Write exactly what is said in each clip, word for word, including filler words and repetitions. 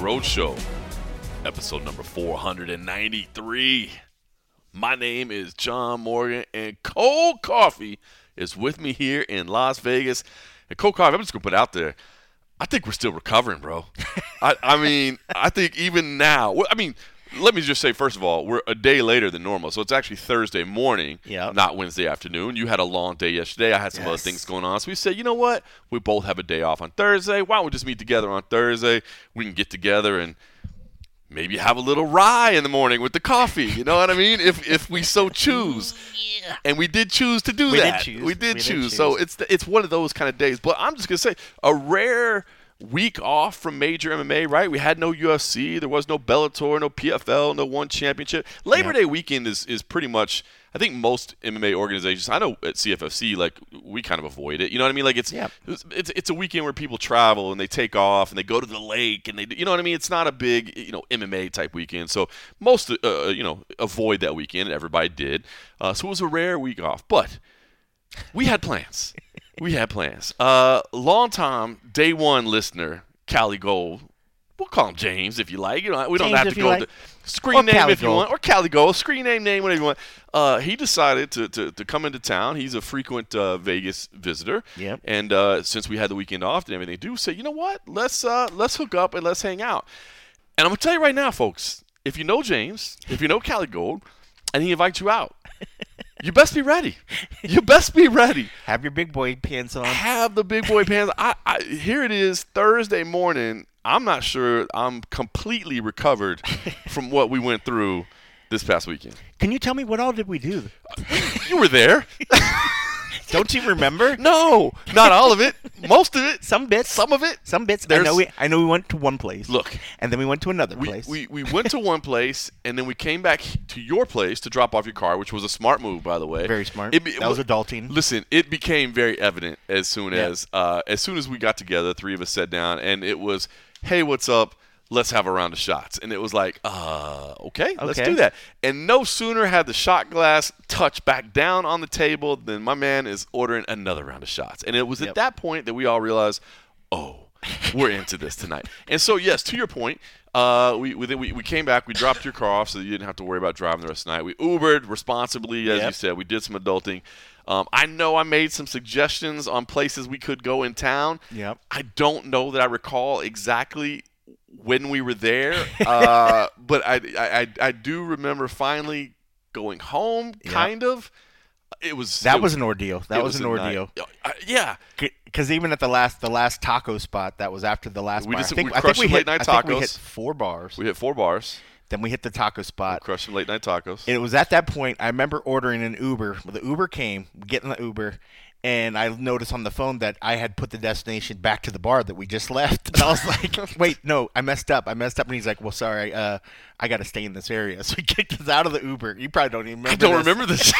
Roadshow, episode number four ninety-three. My name is John Morgan, and Cold Coffee is with me here in Las Vegas. And Cold Coffee, I'm just going to put it out there, I think we're still recovering, bro. I, I mean, I think even now, I mean, let me just say, first of all, we're a day later than normal. So it's actually Thursday morning, yep. not Wednesday afternoon. You had a long day yesterday. I had some yes. other things going on. So we said, you know what? We both have a day off on Thursday. Why don't we just meet together on Thursday? We can get together and maybe have a little rye in the morning with the coffee. You know what I mean? If if we so choose. Yeah. And we did choose to do we that. Did choose. We did we choose. Did choose. So it's the, it's one of those kind of days. But I'm just going to say, a rare week off from major M M A, right? We had no U F C. There was no Bellator, no P F L, no one championship. Labor yep. Day weekend is, is pretty much, I think most M M A organizations, I know at C F F C, like, we kind of avoid it. You know what I mean? Like, it's yep. it's, it's it's a weekend where people travel and they take off and they go to the lake and they, you know what I mean? It's not a big, you know, M M A type weekend. So most, uh, you know, avoid that weekend. Everybody did. Uh, so it was a rare week off. But we had plans. We had plans. Uh, long-time, day one listener, Cali Gold. We'll call him James if you like. You know, we don't James, have to you go like. to screen or name Cali if you Gold. want, or Cali Gold, screen name, name, whatever you want. Uh, he decided to, to to come into town. He's a frequent uh, Vegas visitor. Yep. And uh, since we had the weekend off and everything, do say, you know what? Let's uh, let's hook up and let's hang out. And I'm gonna tell you right now, folks. If you know James, if you know Cali Gold, and he invites you out, you best be ready. You best be ready. Have your big boy pants on. Have the big boy pants. I, I here it is, Thursday morning. I'm not sure I'm completely recovered from what we went through this past weekend. Can you tell me what all did we do? You were there. Don't you remember? No, not all of it. Most of it. Some bits. Some of it. Some bits. There's, I know we I know we went to one place. Look. And then we went to another we, place. We we went to one place, and then we came back to your place to drop off your car, which was a smart move, by the way. Very smart. It, it, that was adulting. Listen, it became very evident as soon yeah. as uh, as soon as we got together, three of us sat down, and it was, hey, what's up? Let's have a round of shots. And it was like, uh, okay, okay, let's do that. And no sooner had the shot glass touched back down on the table than my man is ordering another round of shots. And it was yep. at that point that we all realized, oh, we're into this tonight. And so, yes, to your point, uh, we, we we we came back. We dropped your car off so you didn't have to worry about driving the rest of the night. We Ubered responsibly, as yep. you said. We did some adulting. Um, I know I made some suggestions on places we could go in town. Yep. I don't know that I recall exactly when we were there, uh, but I, I I do remember finally going home, kind yep. of. It was that it, was an ordeal. That was, was an ordeal. Uh, yeah, because even at the last the last taco spot, that was after the last we bar. Just, I think we I think we hit, hit late night I tacos. think we hit four bars. We hit four bars. Then we hit the taco spot. We crushed some late night tacos. And it was at that point I remember ordering an Uber. The Uber came, getting the Uber. And I noticed on the phone that I had put the destination back to the bar that we just left. And I was like, wait, no, I messed up. I messed up. And he's like, well, sorry, uh, I got to stay in this area. So he kicked us out of the Uber. You probably don't even remember I don't this. remember this.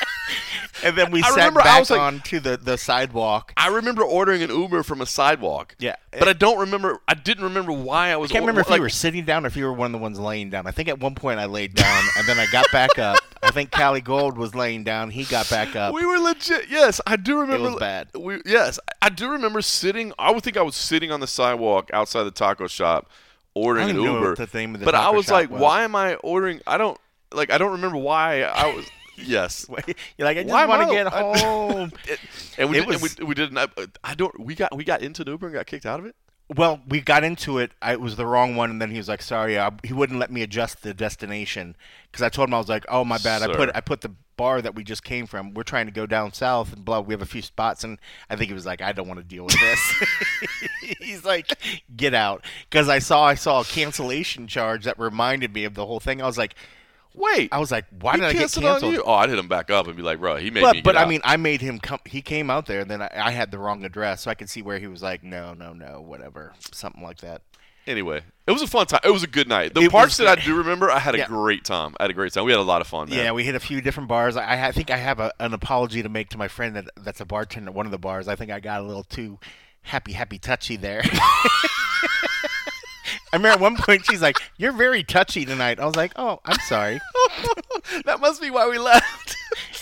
And then we I sat remember, back I was like, onto the, the sidewalk. I remember ordering an Uber from a sidewalk. Yeah. But I don't remember. I didn't remember why I was I can't remember or, if like, you were sitting down or if you were one of the ones laying down. I think at one point I laid down, and then I got back up. I think Cali Gold was laying down. He got back up. We were legit. Yes, I do remember. It was bad. We, yes, I do remember sitting. I would think I was sitting on the sidewalk outside the taco shop ordering I don't an even know Uber. what the name of the but I taco was shop like, was. why am I ordering? I don't like. I don't remember why I was. Yes. You're like, I just Why want am to I- get home. it, and we It did, was- and we, we didn't. I, I don't. We got we got into the Uber and got kicked out of it. Well, we got into it. I, it was the wrong one, and then he was like, "Sorry, I, he wouldn't let me adjust the destination because I told him I was like, oh my bad, Sir. I put I put the bar that we just came from. We're trying to go down south, and blah. We have a few spots, and I think he was like, I don't want to deal with this. He's like, get out, because I saw I saw a cancellation charge that reminded me of the whole thing. I was like, Wait, I was like, why he did I get canceled canceled? on you? Oh, I'd hit him back up and be like, bro, he made But me. but get I out. mean, I made him come. He came out there, and then I, I had the wrong address, so I could see where he was like, no, no, no, whatever, something like that. Anyway, it was a fun time. It was a good night. The It parts was that I great. do remember, I had a Yeah. great time. I had a great time. We had a lot of fun, man. Yeah, we hit a few different bars. I, I think I have a, an apology to make to my friend that that's a bartender at one of the bars. I think I got a little too happy, happy, touchy there. I remember at one point she's like, "You're very touchy tonight." I was like, "Oh, I'm sorry." That must be why we left.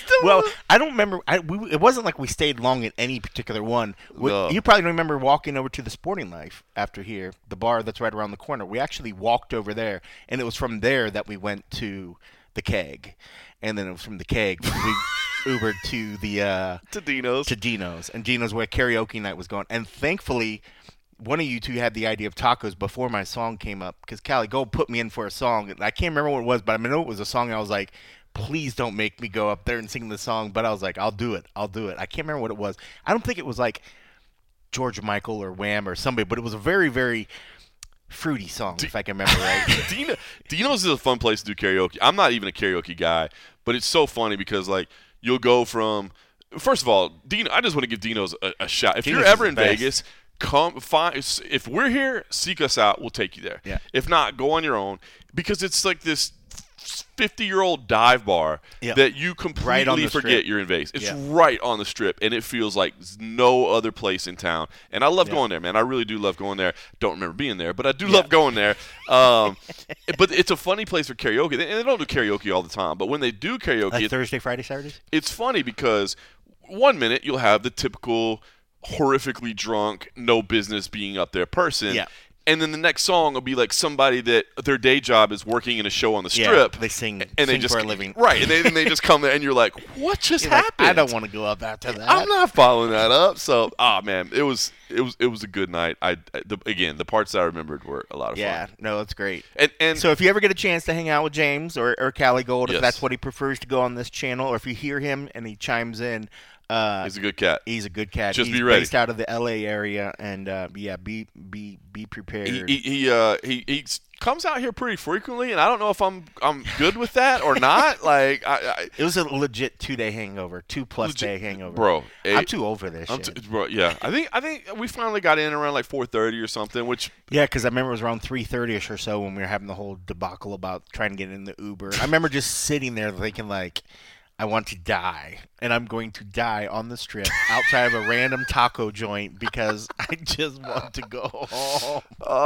Well, I don't remember. I, we, it wasn't like we stayed long at any particular one. We, No. You probably remember walking over to the Sporting Life after here, the bar that's right around the corner. We actually walked over there, and it was from there that we went to the Keg, and then it was from the Keg we Ubered to the uh, to Dino's. to Dino's, and Dino's where karaoke night was going. And thankfully, one of you two had the idea of tacos before my song came up, because Callie Gold put me in for a song. I can't remember what it was, but I know it was a song. And I was like, please don't make me go up there and sing the song. But I was like, I'll do it. I'll do it. I can't remember what it was. I don't think it was like George Michael or Wham or somebody, but it was a very, very fruity song, D- if I can remember right. Dino, Dino's is a fun place to do karaoke. I'm not even a karaoke guy, but it's so funny because, like, you'll go from – first of all, Dino, I just want to give Dino's a, a shot. If Dino's you're ever in best. Vegas – Come find if we're here, seek us out. We'll take you there. Yeah. If not, go on your own, because it's like this fifty-year-old dive bar yeah. that you completely right on the forget strip. you're in Vegas. It's yeah. right on the strip, and it feels like no other place in town. And I love yeah. going there, man. I really do love going there. Don't remember being there, but I do yeah. love going there. Um, but it's a funny place for karaoke, and they don't do karaoke all the time. But when they do karaoke, like it, Thursday, Friday, Saturdays. it's funny because one minute you'll have the typical horrifically drunk, no business being up there person. Yeah. And then the next song will be like somebody that their day job is working in a show on the strip. Yeah, they sing, and sing they just for a living. Right. And, they, and they just come there and you're like, what just You're like, happened? I don't want to go up after that. I'm not following that up. So, ah, man, it was it was it was a good night. I the, again, the parts that I remembered were a lot of yeah, fun. no, it's great. And and So if you ever get a chance to hang out with James or, or Callie Gold, Yes. if that's what he prefers to go on this channel, or if you hear him and he chimes in, uh, he's a good cat. he's a good cat. Just he's be ready. based out of the L A area, and uh, yeah, be be be prepared. He he he, uh, he he comes out here pretty frequently, and I don't know if I'm I'm good with that or not. Like I, I it was a legit two day hangover, two plus Legit- day hangover, bro. I'm it- too old for this I'm shit. t- bro, yeah, I think I think we finally got in around like four thirty or something, which Yeah, because I remember it was around three thirty-ish or so when we were having the whole debacle about trying to get in the Uber. I remember just sitting there thinking, like, I want to die, and I'm going to die on the strip outside of a random taco joint because I just want to go home.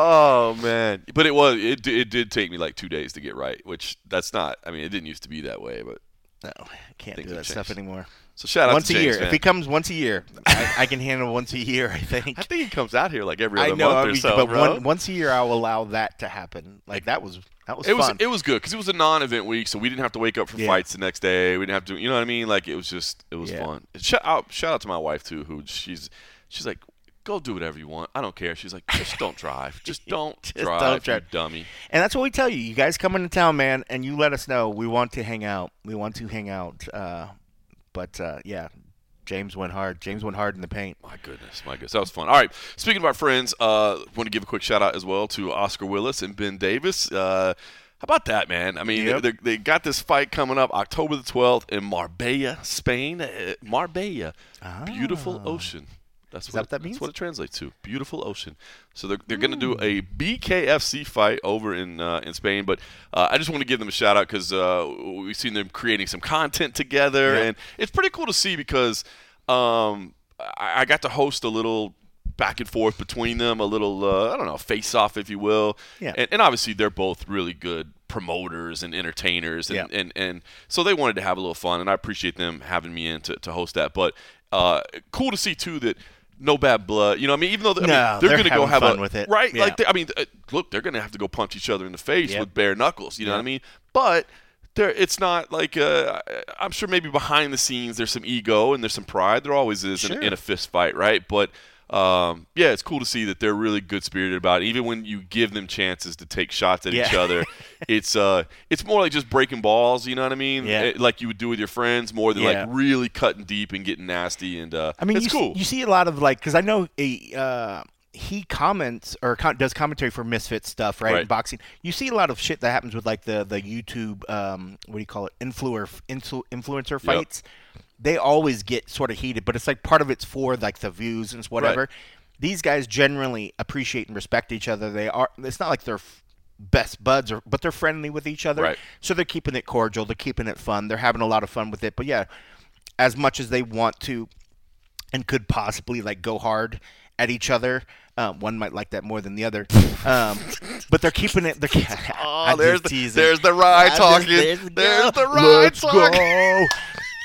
oh man, but it was it it did take me like two days to get right, which that's not. I mean, it didn't used to be that way, but No, I can't Things do have that stuff changed. anymore. so shout out Once to a James, year. man. If he comes once a year, I, I can handle once a year, I think. I think he comes out here like every I other know, month I or mean, so, but bro. one, once a year I'll allow that to happen. Like, that was that was it was fun. it was good because it was a non-event week, so we didn't have to wake up for Yeah. fights the next day. We didn't have to, you know what I mean? Like it was just it was Yeah. fun. Shout out shout out to my wife too, who she's she's like, go do whatever you want. I don't care. She's like, just don't drive. Just don't Just drive, don't you drive. dummy. And that's what we tell you. You guys come into town, man, and you let us know. We want to hang out. We want to hang out. Uh, but, uh, yeah, James went hard. James went hard in the paint. My goodness, my goodness, that was fun. All right, speaking of our friends, uh, want to give a quick shout out as well to Oscar Willis and Ben Davis. Uh, how about that, man? I mean, Yep. they, they got this fight coming up October the twelfth in Marbella, Spain. Uh, Marbella, beautiful Ah. ocean. That's Is what, that what that that's means? what it translates to. Beautiful ocean. So they're they're going to do a B K F C fight over in uh, in Spain. But uh, I just want to give them a shout out because uh, we've seen them creating some content together, Yeah. and it's pretty cool to see because um, I, I got to host a little back and forth between them, a little uh, I don't know, face off, if you will. Yeah. And, and obviously they're both really good promoters and entertainers, and, Yeah. and, and so they wanted to have a little fun, and I appreciate them having me in to, to host that. But uh, cool to see too that no bad blood. You know, what I mean, even though I No, mean, they're, they're going to go having have fun a with it. right, Yeah. like they, I mean, uh, look, they're going to have to go punch each other in the face Yep. with bare knuckles. You know Yeah. what I mean? But there, it's not like uh, I'm sure maybe behind the scenes there's some ego and there's some pride. There always is in, Sure. in a fist fight, right? But um, yeah, it's cool to see that they're really good spirited about it. Even when you give them chances to take shots at Yeah. each other, it's uh, it's more like just breaking balls. You know what I mean? Yeah. It- like you would do with your friends, more than Yeah. like really cutting deep and getting nasty. And uh, I mean, it's you, cool. see, you see a lot of, like, because I know a, uh, he comments or con- does commentary for Misfit stuff, right? Right. In boxing. You see a lot of shit that happens with, like, the, the YouTube, um, what do you call it, Influer, influ- influencer fights. They always get sort of heated, but it's like part of it's for, like, the views and it's whatever. Right. These guys generally appreciate and respect each other. They are. It's not like they're f- best buds, or but they're friendly with each other. Right. So they're keeping it cordial. They're keeping it fun. They're having a lot of fun with it. But yeah, as much as they want to and could possibly like go hard at each other, um, one might like that more than the other. Um, but they're keeping it. They're, Oh, I'm there's just the, teasing. there's the ride I'm talking. just- there's go. the ride Let's talking. go.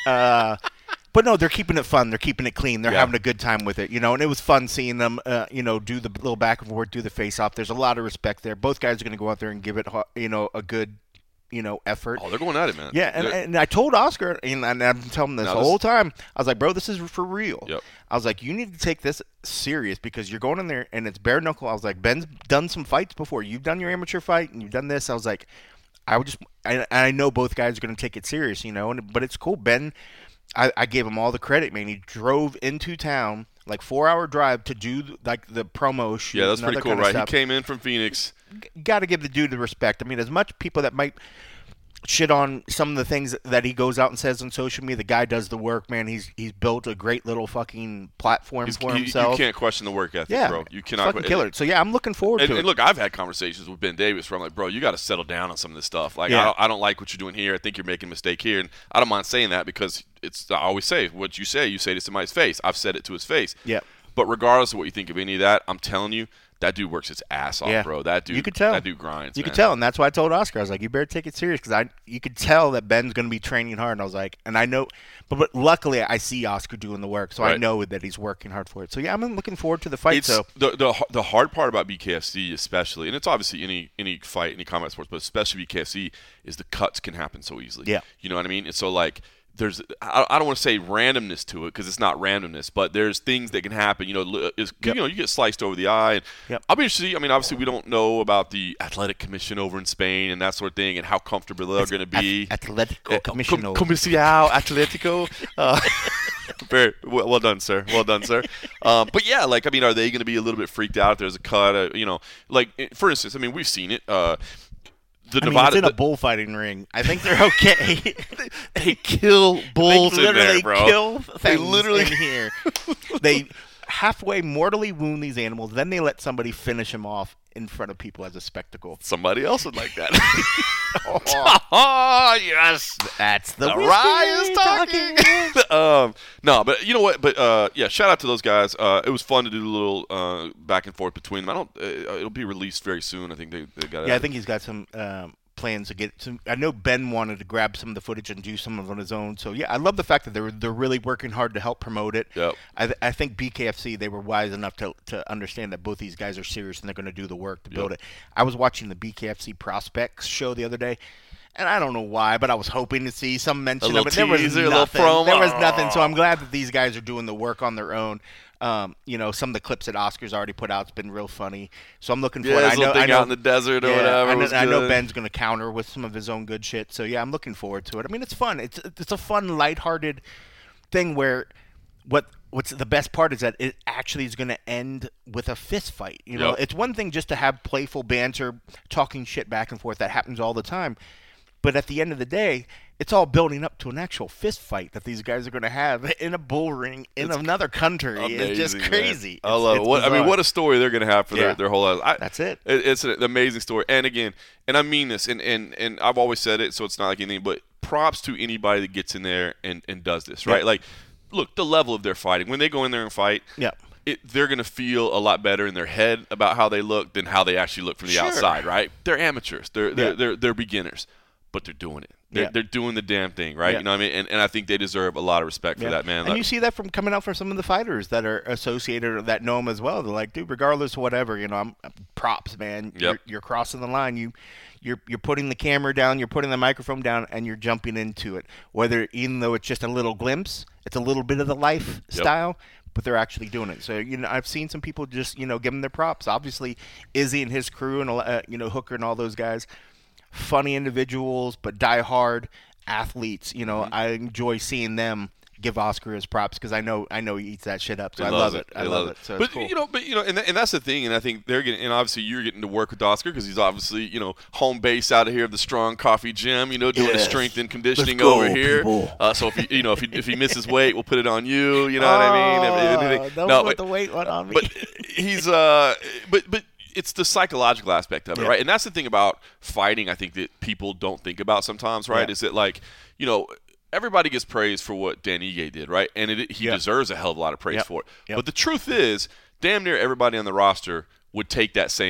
Uh, but no, they're keeping it fun. They're keeping it clean. They're Yeah. having a good time with it, you know. And it was fun seeing them, uh, you know, do the little back and forth, do the face off. There's a lot of respect there. Both guys are going to go out there and give it, you know, a good, you know, effort. Oh, they're going at it, man. Yeah, and, They're- and I told Oscar, and, and I'm telling him this Now the this- whole time. I was like, bro, this is for real. Yep. I was like, you need to take this serious because you're going in there and it's bare knuckle. I was like, Ben's done some fights before. You've done your amateur fight and you've done this. I was like, I would just, I, I know both guys are going to take it serious, you know. And but it's cool. Ben, I, I gave him all the credit, man. He drove into town, like four hour drive to do like the promo shoot. yeah, that's and pretty other cool, kind of right? He stuff. came in from Phoenix. Got to give the dude the respect. I mean, as much people that might shit on some of the things that he goes out and says on social media, the guy does the work, man. He's he's built a great little fucking platform He's, for you, himself. you can't question the work ethic, yeah, bro. You it's cannot. fucking killer. So yeah, I'm looking forward And, to and it. look, I've had conversations with Ben Davis where I'm like, bro, you got to settle down on some of this stuff. Like, Yeah. I, don't, I don't like what you're doing here. I think you're making a mistake here. And I don't mind saying that because it's, I always say, what you say, you say to somebody's face. I've said it to his face. Yeah. But regardless of what you think of any of that, I'm telling you, that dude works his ass off, Yeah. bro. That dude, You could tell. That dude grinds, You man. could tell, and that's why I told Oscar. I was like, "You better take it serious," because I, you could tell that Ben's going to be training hard. And I was like, and I know, but, but luckily I see Oscar doing the work, so I Right. know that he's working hard for it. So yeah, I'm looking forward to the fight. It's So the, the the hard part about B K F C, especially, and it's obviously any any fight, any combat sports, but especially B K F C, is the cuts can happen so easily. Yeah. You know what I mean? And so like, there's I, I don't want to say randomness to it because it's not randomness, but there's things that can happen. You know, li- is, Yep. you know, you get sliced over the eye. And Yep. I'll be interested. to see- I mean, obviously, we don't know about the athletic commission over in Spain and that sort of thing, and how comfortable they're going to be. Ath- Atletico Eh, Commission. Com- Comercial Atletico. Uh, very well, well done, sir. Well done, sir. Um, but yeah, like I mean, are they going to be a little bit freaked out if there's a cut? Uh, you know, like eh, for instance, I mean, we've seen it. Uh, the I mean, Nevada, it's in a the- bullfighting ring. I think they're okay. they kill bulls they in literally there, bro. kill They things literally in here. They halfway mortally wound these animals, then they let somebody finish them off in front of people as a spectacle. Somebody else would like that. oh, yes. That's the, The whiskey Rye is talking. um, no, but you know what? But uh, yeah, shout out to those guys. Uh, it was fun to do a little uh, back and forth between them. I don't. Uh, it'll be released very soon. I think they, they got. Yeah, I think he's got some um, plans to get some. I know Ben wanted to grab some of the footage and do some of it on his own. So yeah, I love the fact that they're they're really working hard to help promote it. Yep. I th- I think B K F C, they were wise enough to to understand that both these guys are serious and they're going to do the work to build Yep. it. I was watching the B K F C Prospects show the other day. And I don't know why, but I was hoping to see some mention little of it. There was teaser, a little nothing. promo. There was nothing. So I'm glad that these guys are doing the work on their own. Um, you know, some of the clips that Oscar's already put out, it's been real funny. So I'm looking Yeah, for it. his I know, little thing I know, out in the desert or yeah, whatever I know, was I know good. Ben's going to counter with some of his own good shit. So yeah, I'm looking forward to it. I mean, it's fun. It's it's a fun, lighthearted thing where what what's the best part is that it actually is going to end with a fist fight. You know, Yep. it's one thing just to have playful banter, talking shit back and forth. That happens all the time. But at the end of the day, it's all building up to an actual fist fight that these guys are going to have in a bull ring in It's another country. It's just Amazing, crazy. man. I It's- love it. it's What, I mean, bizarre. what a story they're going to have for Yeah. their, their whole lives. I, That's it. it. It's an amazing story. And again, and I mean this, and, and, and I've always said it, so it's not like anything, but props to anybody that gets in there and, and does this, right? Yeah. Like, look, the level of their fighting. When they go in there and fight, Yeah. it, they're going to feel a lot better in their head about how they look than how they actually look from the Sure. outside, right? They're amateurs. They're, they're, Yeah. they're, they're beginners, but they're doing it. They're, Yeah. they're doing the damn thing, right? Yeah. You know what I mean? And, and I think they deserve a lot of respect for Yeah. that, man. And Like- you see that from coming out from some of the fighters that are associated or that know him as well. They're like, dude, regardless of whatever, you know, I'm props, man. Yep. You're, you're crossing the line. You, you're you're putting the camera down, you're putting the microphone down, and you're jumping into it. Whether even though it's just a little glimpse, it's a little bit of the lifestyle. But they're actually doing it. So you know, I've seen some people just you know give them their props. Obviously, Izzy and his crew and uh, you know Hooker and all those guys, funny individuals, but die hard athletes. You know, Mm-hmm. I enjoy seeing them give Oscar his props because I know I know he eats that shit up. So He I loves love it. I He love loves it. So but it's cool. you know, but you know, and, th- and that's the thing. And I think they're getting, and obviously you're getting to work with Oscar because he's obviously you know home base out of here of the Strong Coffee Gym. You know, doing Yes. the strength and conditioning Let's go, over here. people. Uh, so if he, you know, if he if he misses weight, we'll put it on you. You know what I mean? If- Oh, anything- don't no, put but, the weight one on me. but he's uh, but but. It's the psychological aspect of it, Yeah. right? And that's the thing about fighting, I think, that people don't think about sometimes, right? Yeah. Is that, like, you know, everybody gets praise for what Dan Ige did, right? And it, he Yep. deserves a hell of a lot of praise Yep. for it. Yep. But the truth is, damn near everybody on the roster would take that same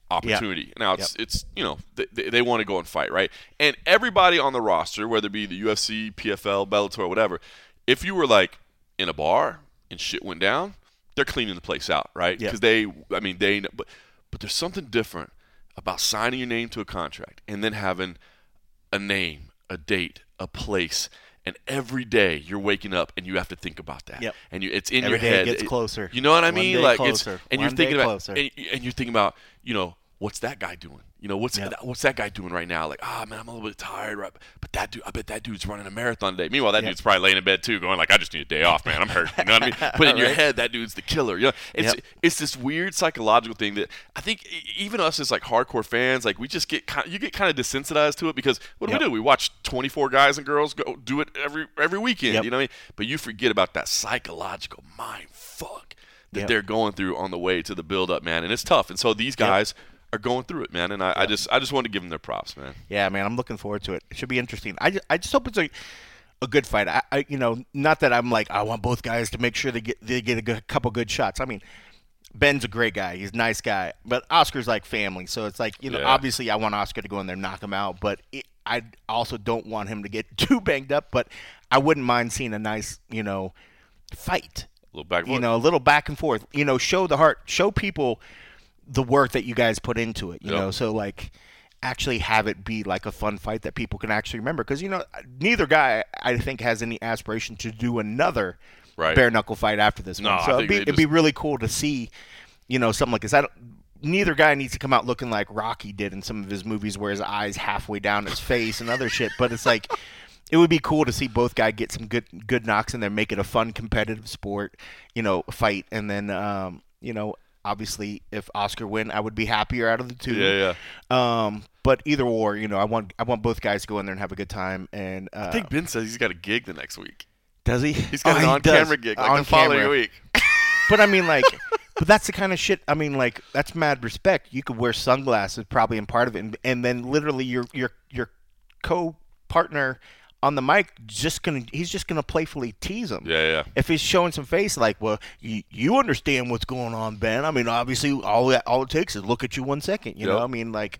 opportunity. Now it's Yep. it's you know they, they want to go and fight, right? And everybody on the roster, whether it be the U F C, P F L, Bellator, whatever, if you were like in a bar and shit went down, they're cleaning the place out, right? Yep. Because they, I mean, they, but but there's something different about signing your name to a contract and then having a name, a date, a place. And every day you're waking up and you have to think about that. Yep. And you, it's in Every your day head. it gets closer. You know what I One mean? day Like closer. it's and One you're thinking day about closer. and, and you're thinking about, you know, what's that guy doing? You know, what's Yep. that, what's that guy doing right now? Like, ah, man, I'm a little bit tired, right? But that dude, I bet that dude's running a marathon today. Meanwhile, that Yep. dude's probably laying in bed too, going like, I just need a day off, man. I'm hurt. You know what I mean? But in your Right. head, that dude's the killer. You know, it's Yep. it's this weird psychological thing that I think e- even us as like hardcore fans, like we just get kind, you get kind of desensitized to it because what do Yep. we do? We watch twenty-four guys and girls go do it every every weekend. Yep. You know what I mean? But you forget about that psychological mind fuck that Yep. they're going through on the way to the build up, man. And it's tough. And so these guys are going through it, man. And I, I just I just want to give them their props, man. Yeah, man, I'm looking forward to it. It should be interesting. I just, I just hope it's a a good fight. I, I you know, not that I'm like I want both guys to make sure they get they get a good, couple good shots. I mean, Ben's a great guy. He's a nice guy, but Oscar's like family. So it's like, you know, Yeah. obviously I want Oscar to go in there and knock him out, but it, I also don't want him to get too banged up. But I wouldn't mind seeing a nice, you know, fight. A little back and You forth. know, a little back and forth. You know, show the heart, show people the work that you guys put into it. You Yep. know, so like actually have it be like a fun fight that people can actually remember. Because you know, neither guy I think has any aspiration to do another Right. bare knuckle fight after this No, one. I So it'd think be they it'd be just- really cool to see, you know, something like this. I don't. Neither guy needs to come out looking like Rocky did in some of his movies, where his eyes halfway down his face and other shit. But it's like, it would be cool to see both guys get some good good knocks in there, make it a fun competitive sport, you know, fight, and then, um, you know, obviously if Oscar win, I would be happier out of the two. Yeah, yeah. Um, but either or, you know, I want I want both guys to go in there and have a good time. And uh, I think Ben says he's got a gig the next week. does he? He's got Oh, an he on-camera does. gig like On the following camera. week. But I mean, like, but that's the kind of shit. I mean, like, that's mad respect. You could wear sunglasses probably in part of it, and, and then literally your your your co-partner on the mic just gonna he's just gonna playfully tease him. Yeah, yeah. If he's showing some face, like, well, you, you understand what's going on, Ben. I mean, obviously, all that all it takes is look at you one second. You Yep. know, I mean, like,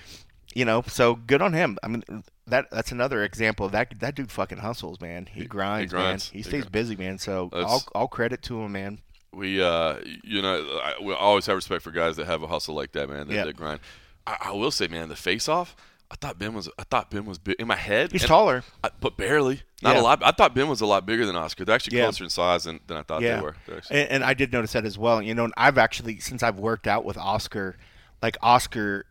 you know, so good on him. I mean, that that's another example of that that dude fucking hustles, man. He, He- grinds, he grinds. man. He He stays grinds. busy, man. So That's- all all credit to him, man. We, uh, you know, I, we always have respect for guys that have a hustle like that, man. That, Yeah. that grind. I, I will say, man, the face-off. I thought Ben was. I thought Ben was big in my head. He's and- taller. I, but barely. Not Yeah. a lot. I thought Ben was a lot bigger than Oscar. They're actually Yeah. closer in size than, than I thought Yeah, they were. They're actually- and, and I did notice that as well. You know, and I've actually since I've worked out with Oscar, like Oscar,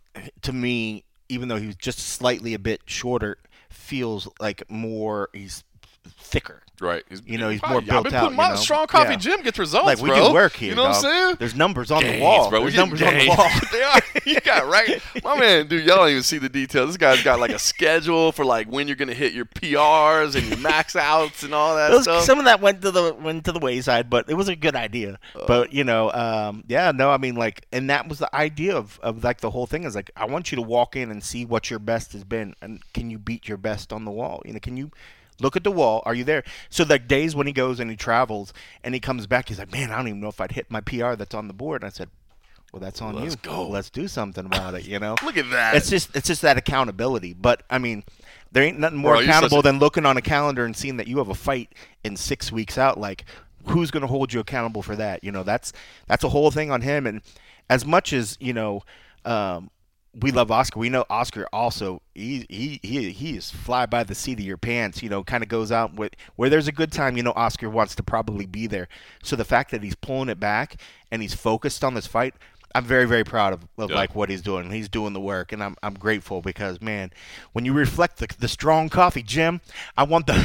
to me, even though he was just slightly a bit shorter, feels like more he's thicker. Right. He's, You know, he's I've more been built putting out, my you know? strong coffee Yeah. gym gets results, Like we bro. do work here. You know what I'm dog. saying? There's numbers on Gains, the wall. bro. We There's get numbers on the gains. wall. They are. You got right. My man, dude, y'all don't even see the details. This guy's got like a schedule for like when you're gonna hit your P Rs and your max outs and all that Those- stuff. some of that went to the went to the wayside, but it was a good idea. Uh. but you know, um, yeah, no, I mean, like, and that was the idea of, of like the whole thing is like, I want you to walk in and see what your best has been, and can you beat your best on the wall? You know, can you look at the wall? Are you there? So like days when he goes and he travels and he comes back, he's like, man, I don't even know if I'd hit my P R that's on the board. And I said, well, that's on Let's you. go. Let's do something about it. You know. Look at that. It's just it's just that accountability. But I mean, there ain't nothing more Bro, you're accountable such a- than looking on a calendar and seeing that you have a fight in six weeks out. Like, who's going to hold you accountable for that? You know, that's that's a whole thing on him. And as much as you know, um, we love Oscar. We know Oscar also. He he he he is fly by the seat of your pants. You know, kind of goes out with where there's a good time. You know, Oscar wants to probably be there. So the fact that he's pulling it back and he's focused on this fight, I'm very, very proud of, of Yeah. like what he's doing. He's doing the work, and I'm I'm grateful because, man, when you reflect the the strong coffee, Jim, I want the,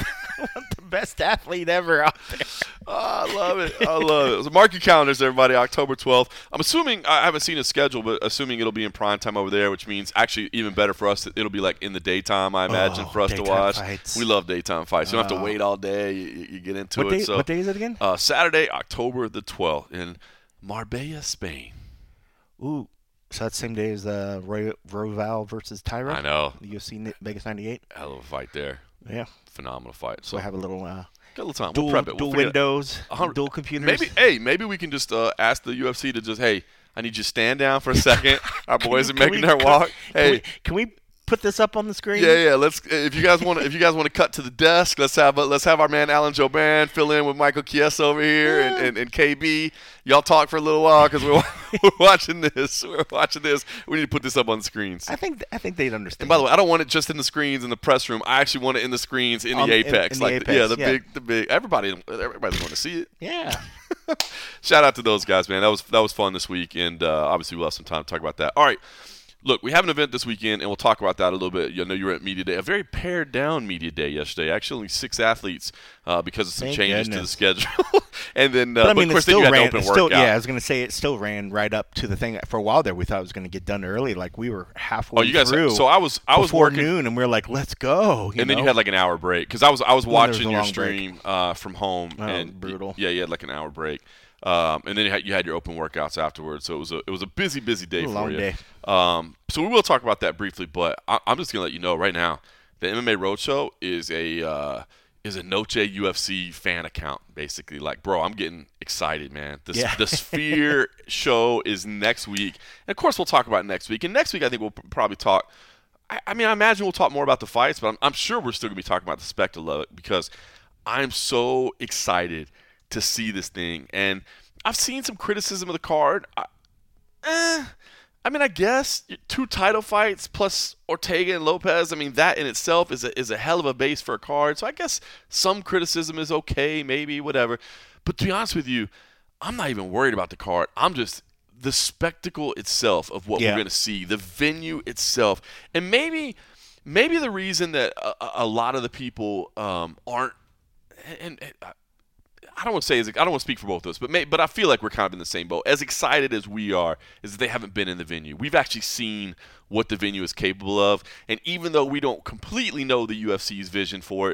I want the best athlete ever out there. Oh, I love it. I love it. So mark your calendars, everybody. October twelfth. I'm assuming I haven't seen a schedule, but assuming it'll be in prime time over there, which means actually even better for us. It'll be like in the daytime, I imagine, Oh, for us to daytime watch. fights. We love daytime fights. You don't have to Oh. wait all day. You, you- you get into What it. day? So What day is it again? Uh, Saturday, October the twelfth, in Marbella, Spain. Ooh, so that's the same day as uh, Roy, Roval versus Tyra. I know. The U F C Ni- Vegas ninety-eight. Hell of a fight there. Yeah. Phenomenal fight. So So I have a little uh, got a little time. dual we'll prep it. dual We'll figure it- windows, A hundred- dual computers. Maybe, hey, maybe we can just uh, ask the U F C to just, hey, I need you to stand down for a second. Our boys Can are making we their cut- walk. Can Hey. we, can we put this up on the screen? Yeah, yeah. Let's. If you guys want to, if you guys want to cut to the desk, let's have let's have our man Alan Joban fill in with Michael Chiesa over here and, and, and K B. Y'all talk for a little while because we're, we're watching this. We're watching this. We need to put this up on the screens. I think I think they'd understand. And by the way, I don't want it just in the screens in the press room. I actually want it in the screens in the On- in- Apex. in the like Apex, yeah, the yeah. big, the big. Everybody, everybody's going to see it. Yeah. Shout out to those guys, man. That was that was fun this week, and uh, obviously we'll have some time to talk about that. All right. Look, we have an event this weekend, and we'll talk about that a little bit. You know, you were at Media Day, a very pared down Media Day yesterday. Actually, only six athletes uh, because of some Thank changes goodness. to the schedule. and then, uh, But I but mean, of it course, then still you had ran. an open it still, workout. yeah, I was gonna say it still ran right up to the thing. For a while there, we thought it was gonna get done early. Like we were halfway Oh, you guys. through. So I was, I was before working, noon, and we were like, "Let's go!" and then know? you had like an hour break because I was, I was Well, there was watching a your long break. stream uh, from home, Oh, and brutal. Yeah, you had like an hour break. Um, and then you had, you had your open workouts afterwards, so it was a it was a busy, busy day a for long you. day. Um, so we will talk about that briefly, but I, I'm just gonna let you know right now, the M M A Roadshow is a uh, is a Noche U F C fan account, basically. Like, bro, I'm getting excited, man. The, Yeah. the Sphere show is next week, and of course we'll talk about it next week. And next week I think we'll p- probably talk. I, I mean, I imagine we'll talk more about the fights, but I'm, I'm sure we're still gonna be talking about the spectacle of it because I'm so excited to see this thing. And I've seen some criticism of the card. I, eh, I mean, I guess two title fights plus Ortega and Lopez. I mean, that in itself is a, is a hell of a base for a card. So I guess some criticism is okay, maybe, whatever. But to be honest with you, I'm not even worried about the card. I'm just the spectacle itself of what Yeah. we're going to see, the venue itself. And maybe maybe the reason that a, a lot of the people um, aren't and, and I don't want to say, I don't want to speak for both of us, but may, but I feel like we're kind of in the same boat. As excited as we are, is that they haven't been in the venue. We've actually seen what the venue is capable of, and even though we don't completely know the U F C's vision for it,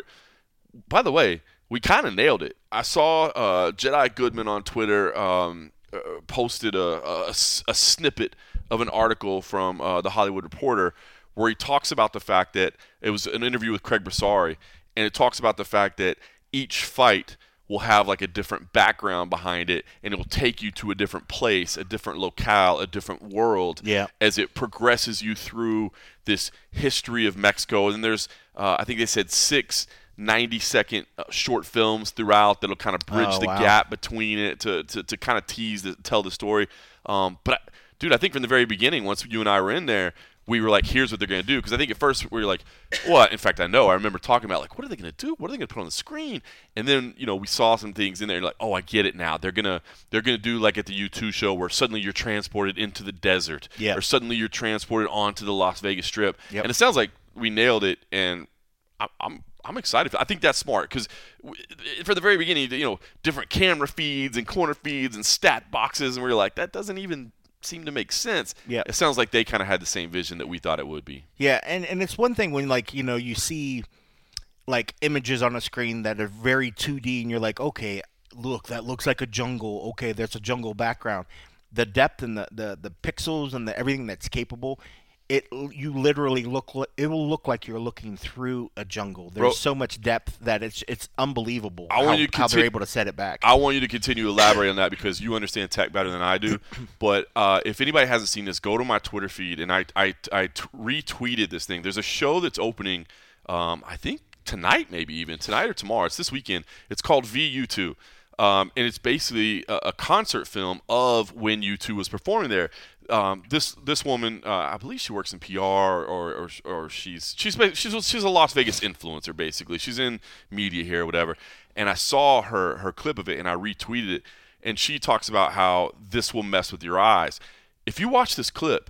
by the way, we kind of nailed it. I saw uh, Jedi Goodman on Twitter um, uh, posted a, a, a snippet of an article from uh, the Hollywood Reporter where he talks about the fact that it was an interview with Craig Brassari, and it talks about the fact that each fight will have like a different background behind it, and it will take you to a different place, a different locale, a different world Yeah. as it progresses you through this history of Mexico. And there's, uh, I think they said six ninety-second uh, short films throughout that'll kind of bridge Oh, the wow. gap between it to, to, to kind of tease, the, tell the story. Um, but, I, dude, I think from the very beginning, once you and I were in there, we were like, here's what they're going to do. Because I think at first we were like, what? In fact, I know. I remember talking about, like, what are they going to do? What are they going to put on the screen? And then, you know, we saw some things in there. Like, oh, I get it now. They're going to they're gonna do like at the U two show where suddenly you're transported into the desert. Yeah. Or suddenly you're transported onto the Las Vegas Strip. Yep. And it sounds like we nailed it. And I, I'm I'm excited. I think that's smart because for the very beginning, you know, different camera feeds and corner feeds and stat boxes. And we were like, that doesn't even seem to make sense. Yeah. It sounds like they kind of had the same vision that we thought it would be. Yeah, and, and it's one thing when, like, you know, you see, like, images on a screen that are very two D, and you're like, okay, look, that looks like a jungle. Okay, there's a jungle background. The depth and the, the, the pixels and the everything that's capable, it you literally look li- it will look like you're looking through a jungle. There's Bro, so much depth that it's it's unbelievable I how, want you to how they're conti- able to set it back. I want you to continue to elaborate on that because you understand tech better than I do. But uh, if anybody hasn't seen this, go to my Twitter feed, and I, I, I t- retweeted this thing. There's a show that's opening, um, I think tonight, maybe even tonight or tomorrow. It's this weekend. It's called V U two. Um, and it's basically a, a concert film of when U two was performing there. Um, this this woman, uh, I believe she works in P R or or, or she's she's she's she's a Las Vegas influencer basically. She's in media here or whatever. And I saw her her clip of it and I retweeted it. And she talks about how this will mess with your eyes. If you watch this clip,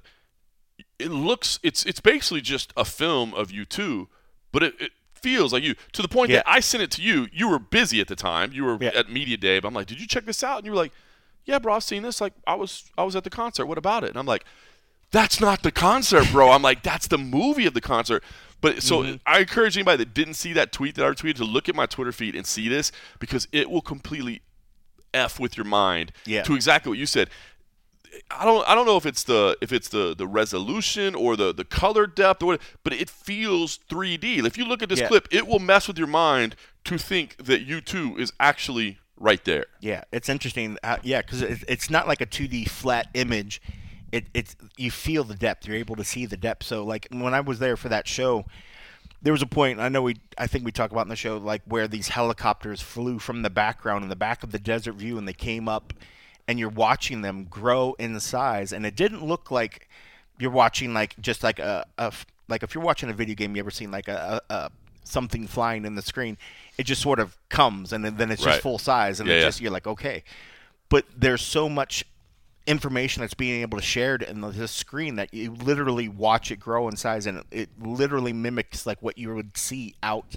it looks it's it's basically just a film of U two, but it, it feels like you to the point Yeah. that I sent it to you. You were busy at the time. You were Yeah. at media day, but I'm like, did you check this out? And you were like, yeah, bro, I've seen this. Like, I was I was at the concert. What about it? And I'm like, that's not the concert, bro. I'm like, that's the movie of the concert. But so Mm-hmm. I encourage anybody that didn't see that tweet that I retweeted to look at my Twitter feed and see this because it will completely F with your mind Yeah. to exactly what you said. I don't I don't know if it's the if it's the, the resolution or the, the color depth or what, but it feels three D. If you look at this Yeah. clip, it will mess with your mind to think that U two is actually right there. Yeah, it's interesting. Uh, yeah, because it, it's not like a two D flat image. It, it's you feel the depth. You're able to see the depth. So like when I was there for that show, there was a point, I know we I think we talk about in the show, like where these helicopters flew from the background in the back of the desert view, and they came up, and you're watching them grow in size, and it didn't look like you're watching like just like a, a like if you're watching a video game, you ever seen like a, a, a something flying in the screen, it just sort of comes and then it's just Right. full size, and Yeah, it yeah. just you're like, okay, but there's so much information that's being able to shared in the, the screen that you literally watch it grow in size, and it, it literally mimics like what you would see out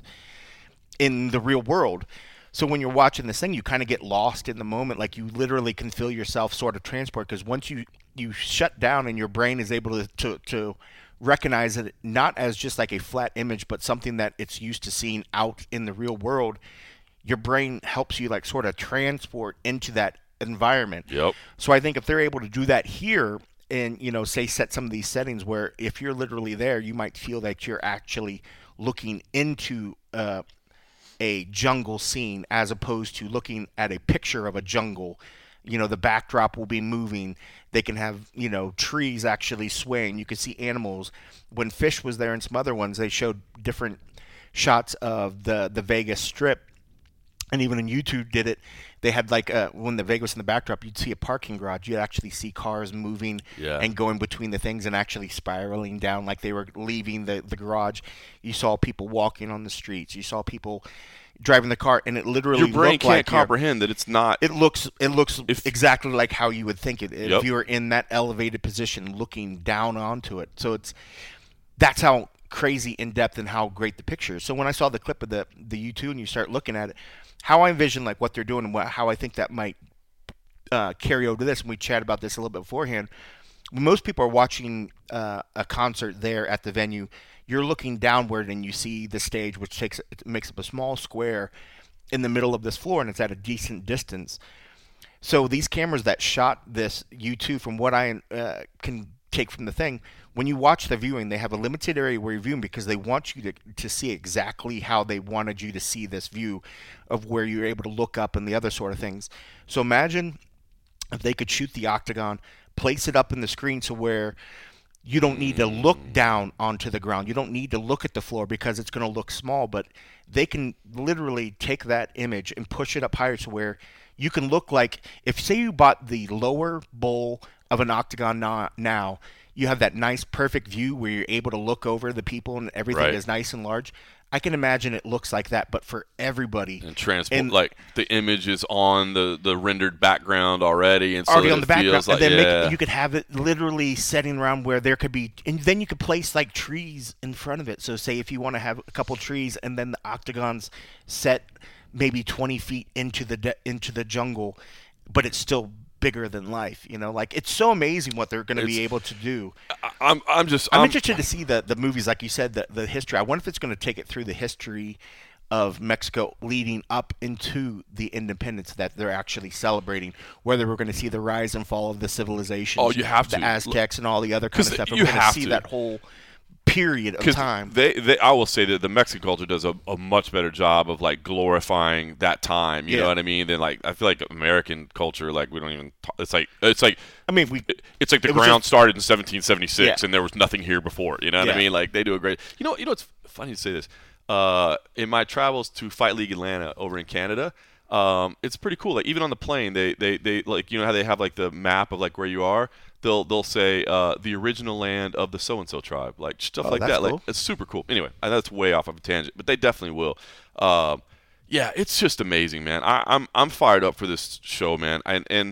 in the real world. So when you're watching this thing, you kind of get lost in the moment. Like you literally can feel yourself sort of transport, because once you you shut down and your brain is able to, to to recognize it not as just like a flat image, but something that it's used to seeing out in the real world, your brain helps you like sort of transport into that environment. Yep. So I think if they're able to do that here, and you know, say set some of these settings where if you're literally there, you might feel that you're actually looking into uh, a jungle scene as opposed to looking at a picture of a jungle. You know, the backdrop will be moving. They can have, you know, trees actually swaying. You can see animals. When Fish was there and some other ones, they showed different shots of the the Vegas Strip. And even when YouTube did it, they had like a, when the Vegas in the backdrop, you'd see a parking garage. You'd actually see cars moving Yeah. and going between the things and actually spiraling down like they were leaving the, the garage. You saw people walking on the streets. You saw people driving the car, and it literally Your brain looked can't like you're- comprehend that it's not. It looks it looks If- exactly like how you would think it if Yep. you were in that elevated position looking down onto it. So it's that's how crazy in depth and how great the picture is. So when I saw the clip of the the U two and you start looking at it, how I envision like what they're doing and what, how I think that might uh, carry over to this, and we chatted about this a little bit beforehand. When most people are watching uh, a concert there at the venue, you're looking downward and you see the stage, which takes it makes up a small square in the middle of this floor, and it's at a decent distance. So these cameras that shot this U two, from what I uh, can take from the thing, when you watch the viewing, they have a limited area where you're viewing because they want you to, to see exactly how they wanted you to see this view of where you're able to look up and the other sort of things. So imagine if they could shoot the octagon, place it up in the screen to where you don't need to look down onto the ground. You don't need to look at the floor because it's going to look small, but they can literally take that image and push it up higher to where you can look like, if say you bought the lower bowl of an octagon now, now you have that nice perfect view where you're able to look over the people and everything Right. is nice and large. I can imagine it looks like that, but for everybody. and transport and- like the image is on the, the rendered background already, and so already that on the it background, feels like and then yeah. make, you could have it literally setting around where there could be, and then you could place like trees in front of it. So say if you want to have a couple trees, and then the octagons set maybe twenty feet into the de- into the jungle, but it's still bigger than life. You know, like it's so amazing what they're going to be It's- able to do. I- I'm I'm just I'm, I'm, interested to see the the movies, like you said, the the history. I wonder if it's going to take it through the history of Mexico leading up into the independence that they're actually celebrating. Whether we're going to see the rise and fall of the civilizations, Oh, you have the to. Aztecs and all the other kind of 'Cause stuff. And you we're going to have see to. that whole period of because time. they, they I will say that the Mexican culture does a, a much better job of like glorifying that time. You Yeah. know what I mean? Than like I feel like American culture, like we don't even. Talk, it's like it's like I mean, we it's like the It was ground just- started in seventeen seventy-six Yeah. and there was nothing here before. You know what I Yeah. mean? Like they do a great. You know, you know it's funny to say this. Uh, in my travels to Fight League Atlanta over in Canada, um, it's pretty cool. Like even on the plane, they, they, they like you know how they have like the map of like where you are. They'll they'll say uh, the original land of the so and so tribe, like stuff Oh, like that's that. cool. Like it's super cool. Anyway, I know that's way off of a tangent, but they definitely will. Um, yeah, it's just amazing, man. I, I'm I'm fired up for this show, man. And and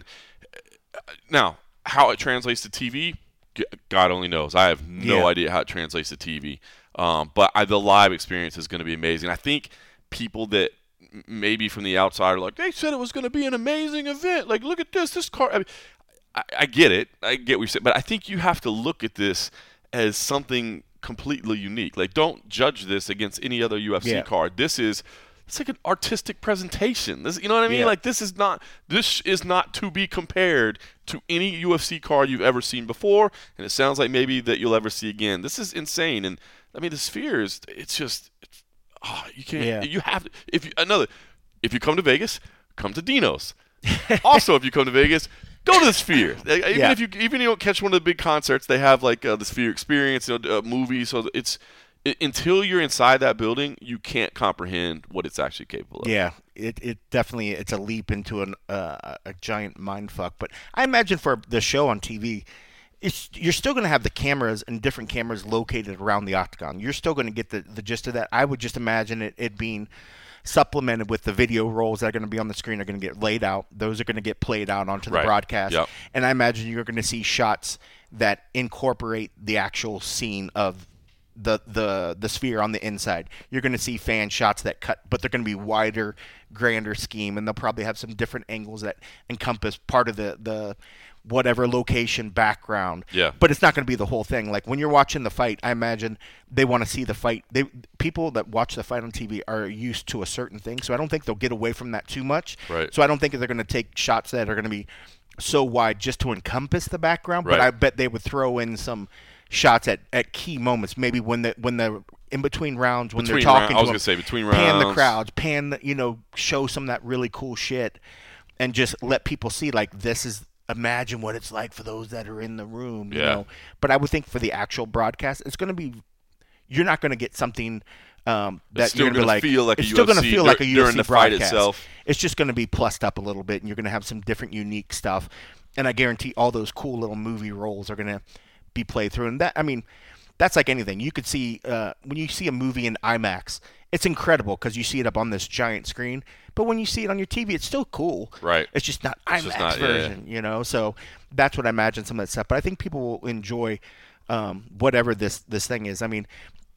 now how it translates to T V, G- God only knows. I have no Yeah. idea how it translates to T V. Um, but I, the live experience is going to be amazing. I think people that m- maybe from the outside are like, they said it was going to be an amazing event. Like, look at this, this car. I, mean, I, I get it. I get what you said. But I think you have to look at this as something completely unique. Like, don't judge this against any other U F C Yeah. card. This is it's like an artistic presentation. This, you know what I mean? Yeah. Like, this is not this is not to be compared to any U F C card you've ever seen before, and it sounds like maybe that you'll ever see again. This is insane, and I mean, the Sphere is it's just it's, oh, you can't Yeah. you have to if you another if you come to Vegas, come to Dino's. Also, if you come to Vegas, go to the Sphere. Even Yeah. if you even if you don't catch one of the big concerts, they have like uh, the Sphere Experience, you know, uh, movies. So it's it, until you're inside that building, you can't comprehend what it's actually capable of. Yeah, it, it definitely it's a leap into an uh, a giant mind fuck. But I imagine for the show on T V, it's you're still going to have the cameras and different cameras located around the octagon. You're still going to get the, the gist of that. I would just imagine it, it being supplemented with the video rolls that are going to be on the screen are going to get laid out. Those are going to get played out onto the Right. broadcast. Yep. And I imagine you're going to see shots that incorporate the actual scene of the the the Sphere on the inside. You're going to see fan shots that cut, but they're going to be wider, grander scheme, and they'll probably have some different angles that encompass part of the the whatever location background. Yeah. But it's not going to be the whole thing. Like when you're watching the fight, I imagine they want to see the fight. They people that watch the fight on T V are used to a certain thing, so I don't think they'll get away from that too much. Right. So I don't think they're going to take shots that are going to be so wide just to encompass the background. Right. But I bet they would throw in some shots at, at key moments, maybe when the when the in between rounds when Between they're talking round- I was to gonna them, say between pan the rounds. crowds, pan the, you know, show some of that really cool shit, and just let people see like this is. Imagine what it's like for those that are in the room, you Yeah. know. But I would think for the actual broadcast, it's going to be. You're not going to get something um, that still you're going to gonna like. feel like a it's still going to U F C feel like a dur- U F C during the fight broadcast. itself. It's just going to be plussed up a little bit, and you're going to have some different, unique stuff. And I guarantee all those cool little movie roles are going to be played through. And that, I mean, that's like anything. You could see uh, when you see a movie in IMAX, it's incredible because you see it up on this giant screen. But when you see it on your T V, it's still cool. Right. It's just not IMAX just not- yeah, yeah. version, you know. So that's what I imagine some of that stuff. But I think people will enjoy um, whatever this this thing is. I mean,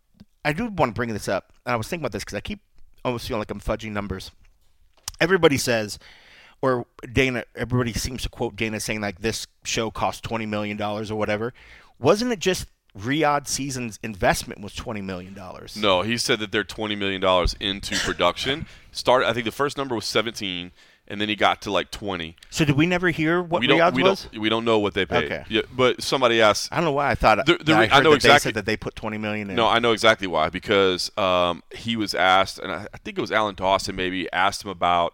I do want to bring this up. And I was thinking about this because I keep almost feeling like I'm fudging numbers. Everybody says, or Dana, everybody seems to quote Dana saying like this show cost twenty million dollars or whatever. Wasn't it just Riyadh season's investment was twenty million dollars? No, he said that they're twenty million dollars into production. Started, I think the first number was seventeen, and then he got to like twenty. So did we never hear what We don't, Riyadh we was? don't, we don't know what they paid. Okay. Yeah, but somebody asked. I don't know why I thought The- the that I, re- heard I know that exactly- they said that they put twenty million in. No, I know exactly why, because um, he was asked, and I, I think it was Alan Dawson maybe asked him about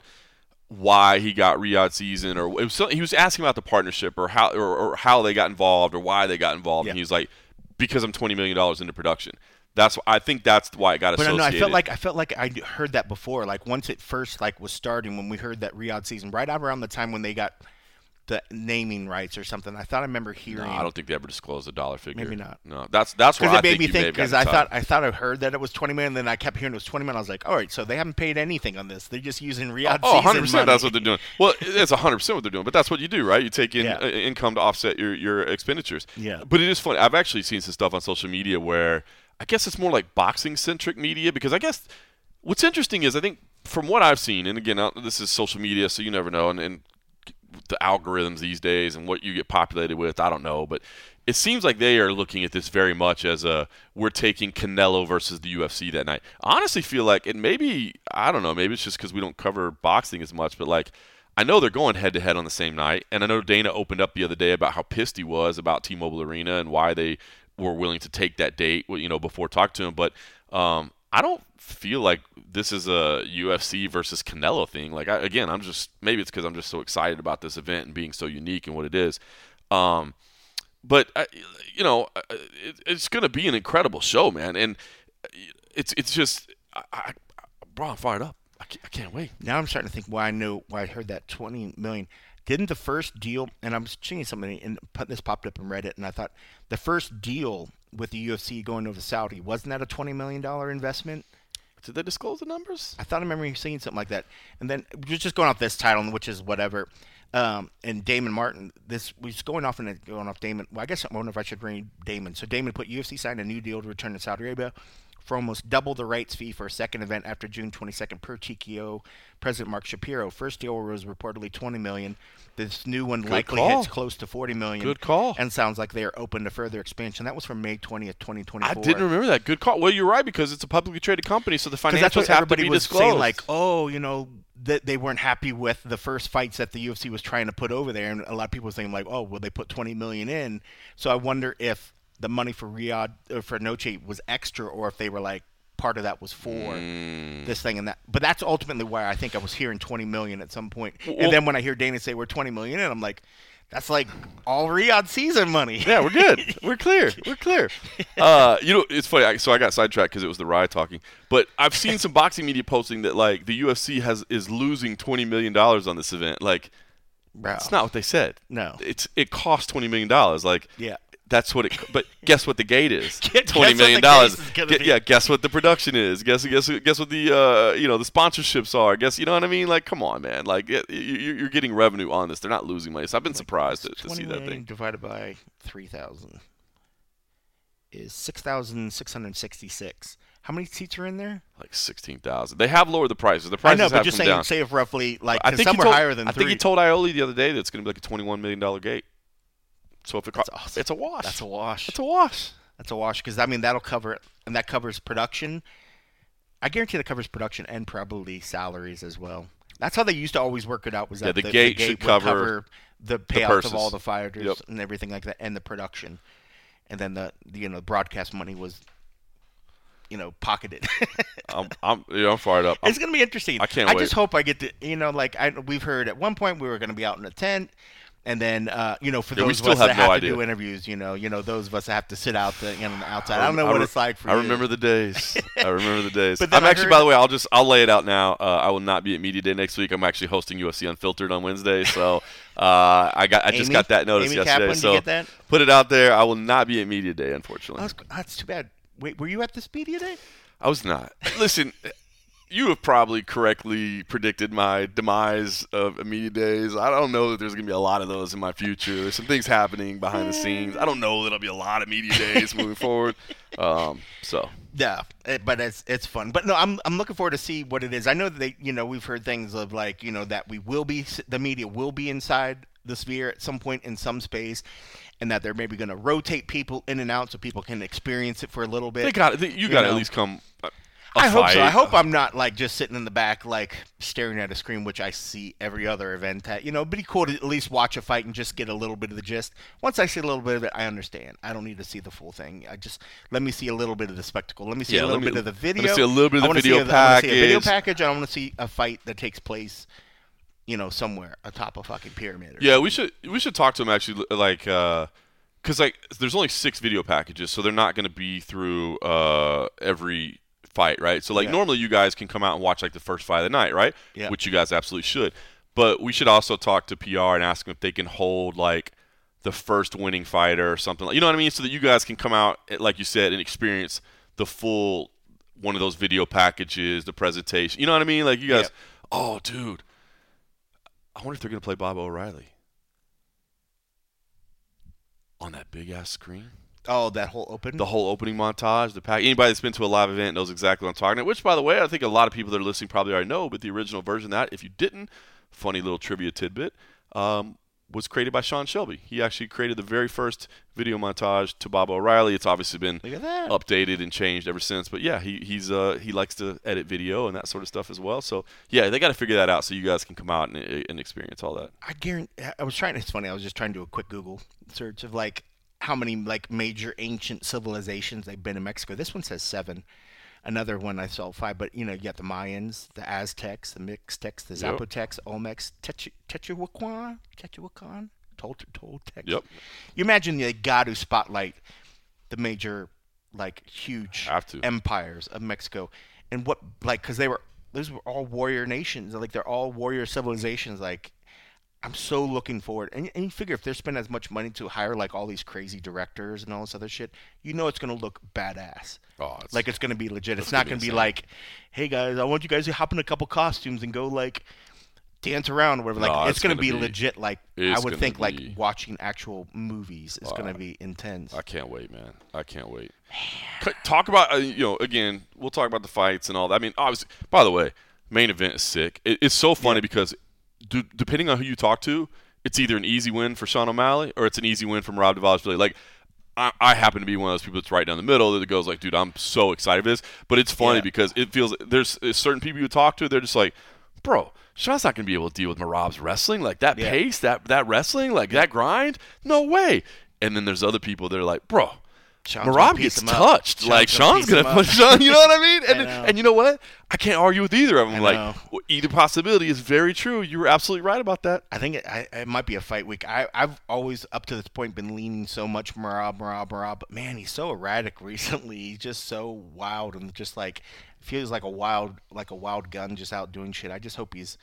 why he got Riyadh season, or it was some, he was asking about the partnership, or how or, or how they got involved, or why they got involved, Yeah. and he was like, because I'm twenty million dollars into production. That's I think that's why it got But I associated. know I felt like I felt like I heard that before. Like once it first like was starting, when we heard that Riyadh season, right around the time when they got the naming rights or something. I thought I remember No, hearing. I don't think they ever disclosed the dollar figure. Maybe not. No, that's that's where Because I it made think me you may think. have Because gotten I thought tied. I thought I heard that it was twenty million, and then I kept hearing it was twenty million. I was like, all right, so they haven't paid anything on this. They're just using Riyadh Oh, season one hundred percent money. that's what they're doing. Well, it's one hundred percent what they're doing, but that's what you do, right? You take in Yeah. uh, income to offset your, your expenditures. Yeah. But it is funny. I've actually seen some stuff on social media where I guess it's more like boxing-centric media, because I guess what's interesting is I think from what I've seen, and again, uh, this is social media, so you never know, and, and the algorithms these days and what you get populated with, I don't know, but it seems like they are looking at this very much as a we're taking Canelo versus the U F C that night. I honestly feel like, and maybe, I don't know, maybe it's just because we don't cover boxing as much, but like I know they're going head to head on the same night, and I know Dana opened up the other day about how pissed he was about T-Mobile Arena and why they were willing to take that date, you know, before talking to him. But um, I don't feel like this is a U F C versus Canelo thing. Like I, again, I'm just maybe it's because I'm just so excited about this event and being so unique and what it is. Um, but I, you know, it, it's going to be an incredible show, man, and it's it's just, I, I, bro, I'm fired up. I can't, I can't wait. Now I'm starting to think why I knew why I heard that twenty million. Didn't the first deal? And I'm seeing somebody and this popped up in Reddit, and I thought the first deal with the U F C going over to Saudi, wasn't that a twenty million dollar investment? Did they disclose the numbers? I thought I remember seeing something like that. And then we're just going off this title, which is whatever. Um, and Damon Martin, this we're just going off and going off Damon. Well, I guess I wonder if I should read Damon. So Damon put U F C signed a new deal to return to Saudi Arabia for almost double the rights fee for a second event after June twenty-second per T K O President Mark Shapiro. First deal was reportedly twenty million dollars. This new one Good likely call. hits close to forty million dollars. Good call. And sounds like they are open to further expansion. That was from May twentieth, twenty twenty-four. I didn't remember that. Good call. Well, you're right, because it's a publicly traded company, so the Because financials that's what have to everybody be was disclosed. saying, like, oh, you know, that they weren't happy with the first fights that the U F C was trying to put over there, and a lot of people were saying, like, oh, well, they put twenty million dollars in. So I wonder if the money for Riyadh or for Noche was extra, or if they were like, part of that was for Mm. this thing and that. But that's ultimately why I think I was hearing twenty million at some point. Well- and then when I hear Dana say we're twenty million in, I'm like, that's like all Riyadh season money. Yeah, we're good. We're clear. We're clear. Uh, you know, it's funny. I, so I got sidetracked because it was the Rye talking. But I've seen some boxing media posting that like the U F C has is losing twenty million dollars on this event. Like, Bro. that's not what they said. No. It's it cost twenty million dollars. Like, Yeah. that's what it. But guess what the gate is? Guess Twenty what million the dollars. case is gonna Gu- be. Yeah. Guess what the production is? Guess guess guess what the uh you know the sponsorships are? Guess you know what I mean? Like, come on, man. Like, it, you, you're getting revenue on this. They're not losing money. So I've been surprised to, to twenty see that million thing. divided by three thousand is six thousand six hundred sixty-six. How many seats are in there? Like sixteen thousand. They have lowered the prices. The I prices know, but have just come saying, down. say if roughly, like, I 'cause think some he were told, higher than I three. think he told Ioli the other day that it's going to be like a twenty-one million dollar gate. So if it That's co- awesome. it's a wash. That's a wash. It's a wash. That's a wash because I mean that'll cover it, and that covers production. I guarantee that covers production and probably salaries as well. That's how they used to always work it out. Was Yeah, that the gate should would cover the payouts purses. of all the fighters Yep. and everything like that, and the production, and then the, the you know broadcast money was, you know, pocketed. I'm I'm yeah, I'm fired up. I'm, It's gonna be interesting. I can't I wait. just hope I get to, you know, like I we've heard at one point we were gonna be out in a tent, and then uh, you know, for Yeah, we those of still us have that no have idea. to do interviews, you know, you know, those of us that have to sit out the you know outside. I don't know what re- it's like for I you. remember the days. I remember the days. But then I'm I actually, heard- by the way, I'll just I'll lay it out now. Uh, I will not be at Media Day next week. I'm actually hosting U F C Unfiltered on Wednesday. So uh, I got I just Amy? got that notice Amy yesterday. Kaplan, did so you get that? put it out there. I will not be at Media Day, unfortunately. That's, that's too bad. Wait, were you at this media day? I was not. Listen, you have probably correctly predicted my demise of media days. I don't know that there's going to be a lot of those in my future. There's some things happening behind the scenes. I don't know that there'll be a lot of media days moving forward. Um, so Yeah, it, but it's it's fun. But no, I'm I'm looking forward to see what it is. I know that they, you know, we've heard things of like, you know, that we will be the media will be inside the sphere at some point in some space, and that they're maybe going to rotate people in and out so people can experience it for a little bit. they got it. You got to know. at least come. A, a I hope so. fight. I hope I'm not like just sitting in the back, like staring at a screen, which I see every other event at. You know, it'd be cool to at least watch a fight and just get a little bit of the gist. Once I see a little bit of it, I understand. I don't need to see the full thing. I just let me see a little bit of the spectacle. Let me see Yeah, a little let me- bit of the let me video. see a little bit of I the wanna see video a- I want to see a video package. package. I want to see a fight that takes place, you know, somewhere atop a fucking pyramid. Or Yeah, we should we should talk to them actually, like, because like there's only six video packages, so they're not going to be through uh, every fight, right? So like Yeah. normally you guys can come out and watch like the first fight of the night, right? Yeah. Which you guys absolutely should. But we should also talk to P R and ask them if they can hold like the first winning fighter or something, like, you know what I mean, so that you guys can come out, like you said, and experience the full one of those video packages, the presentation. You know what I mean? Like you guys, Yeah. oh dude, I wonder if they're going to play Bob O'Reilly on that big ass screen. Oh, that whole open. The whole opening montage, the pack. Anybody that's been to a live event knows exactly what I'm talking about. Which, by the way, I think a lot of people that are listening probably already know. But the original version of that, if you didn't, funny little trivia tidbit, um, was created by Sean Shelby. He actually created the very first video montage to Bob O'Reilly. It's obviously been Look at that. updated and changed ever since. But yeah, he he's uh he likes to edit video and that sort of stuff as well. So yeah, they got to figure that out so you guys can come out and, and experience all that. I guarantee. I was trying. It's funny. I was just trying to do a quick Google search of like how many like major ancient civilizations they've been in Mexico. This one says seven. Another one I saw five. But you know, you got the Mayans, the Aztecs, the Mixtecs, the Yep. Zapotecs, Olmecs, Techu- Teotihuacan, Teotihuacan, Tol- Toltecs. Yep. You imagine they got to spotlight the major, like huge Have to. empires of Mexico, and what like because they were those were all warrior nations. Like they're all warrior civilizations. Like I'm so looking forward. And, and you figure if they're spending as much money to hire like all these crazy directors and all this other shit, you know it's gonna look badass. Oh, it's, Like it's gonna be legit. It's That's not gonna gonna be be insane. like, hey guys, I want you guys to hop in a couple costumes and go like dance around or whatever. Like No, it's, it's gonna, gonna be, be- legit. Like it's I would gonna think be- like watching actual movies is Wow. gonna be intense. I can't wait, man. I can't wait. C- Talk about, uh, you know, again, we'll talk about the fights and all that. I mean, obviously, by the way, main event is sick. It, it's so funny Yeah. because d- depending on who you talk to, it's either an easy win for Sean O'Malley or it's an easy win from Rob Dvalishvili. Like, I, I happen to be one of those people that's right down the middle that goes like, dude, I'm so excited for this. But it's funny Yeah. because it feels there's, there's certain people you talk to, they're just like, bro, Sean's not going to be able to deal with Marab's wrestling. Like, that Yeah. pace, that that wrestling, like that grind? No way. And then there's other people that are like, bro, Sean's Marab gonna gets piece him up. touched. Sean's like gonna Sean's piece him gonna put up. Sean. You know what I mean? And I know. and you know what? I can't argue with either of them. I Like know. w- either possibility is very true. You were absolutely right about that. I think it, I, it might be a fight week. I, I've always, up to this point, been leaning so much Marab, Marab, Marab. But, man, he's so erratic recently. He's just so wild and just, like, feels like a wild like a wild gun just out doing shit. I just hope he's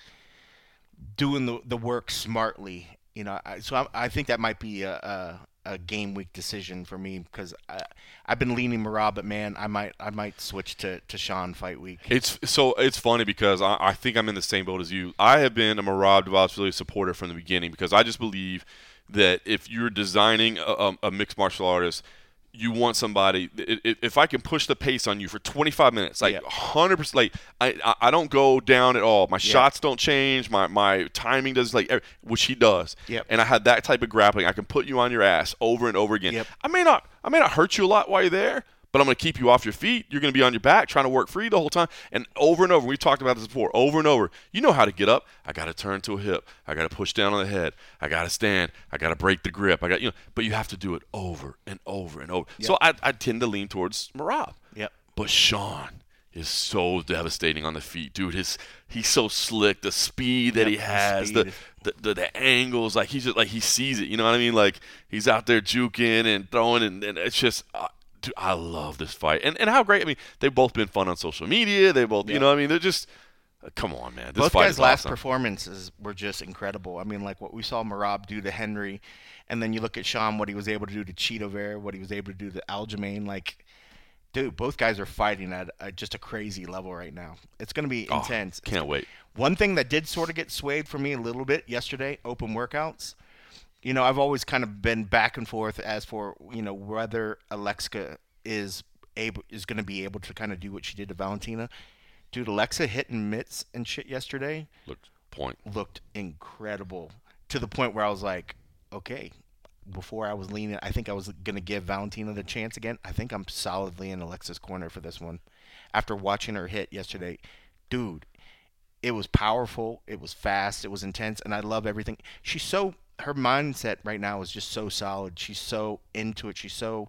doing the, the work smartly. You know, I, so I, I think that might be a, a, a game week decision for me because I've been leaning Marab, but, man, I might I might switch to, to Sean fight week. It's so it's funny because I, I think I'm in the same boat as you. I have been a Marab Dvalishvili supporter from the beginning because I just believe that if you're designing a, a, a mixed martial artist, you want somebody. If I can push the pace on you for twenty-five minutes, like Yep. one hundred percent, like I I don't go down at all. My Yep. shots don't change. My my timing does like which he does. Yep. And I have that type of grappling. I can put you on your ass over and over again. Yep. I may not I may not hurt you a lot while you're there, but I'm going to keep you off your feet. You're going to be on your back trying to work free the whole time. And over and over, we've talked about this before, over and over, you know how to get up. I got to turn to a hip. I got to push down on the head. I got to stand. I got to break the grip. I got, you know, but you have to do it over and over and over. Yep. So I, I tend to lean towards Marab. Yep. But Sean is so devastating on the feet, dude. His he's so slick. The speed that Yep, he the has, the speed. the, the the angles, like he's just like he sees it. You know what I mean? Like he's out there juking and throwing, and, and it's just. Uh, Dude, I love this fight. And and how great. I mean, they've both been fun on social media. They both, you Yeah. know what I mean? They're just, uh, come on, man. This Both fight guys' is last awesome. performances were just incredible. I mean, like what we saw Marab do to Henry, and then you look at Sean, what he was able to do to Cheeto Vera, what he was able to do to Aljamain. Like, dude, both guys are fighting at uh, just a crazy level right now. It's going to be Oh, intense. can't wait. One thing that did sort of get swayed for me a little bit yesterday, open workouts. You know, I've always kind of been back and forth as for, you know, whether Alexa is able is going to be able to kind of do what she did to Valentina. Dude, Alexa hitting mitts and shit yesterday Look, point. looked incredible to the point where I was like, okay, before I was leaning, I think I was going to give Valentina the chance again. I think I'm solidly in Alexa's corner for this one. After watching her hit yesterday, dude, it was powerful, it was fast, it was intense, and I love everything. She's so, her mindset right now is just so solid. She's so into it. She's so,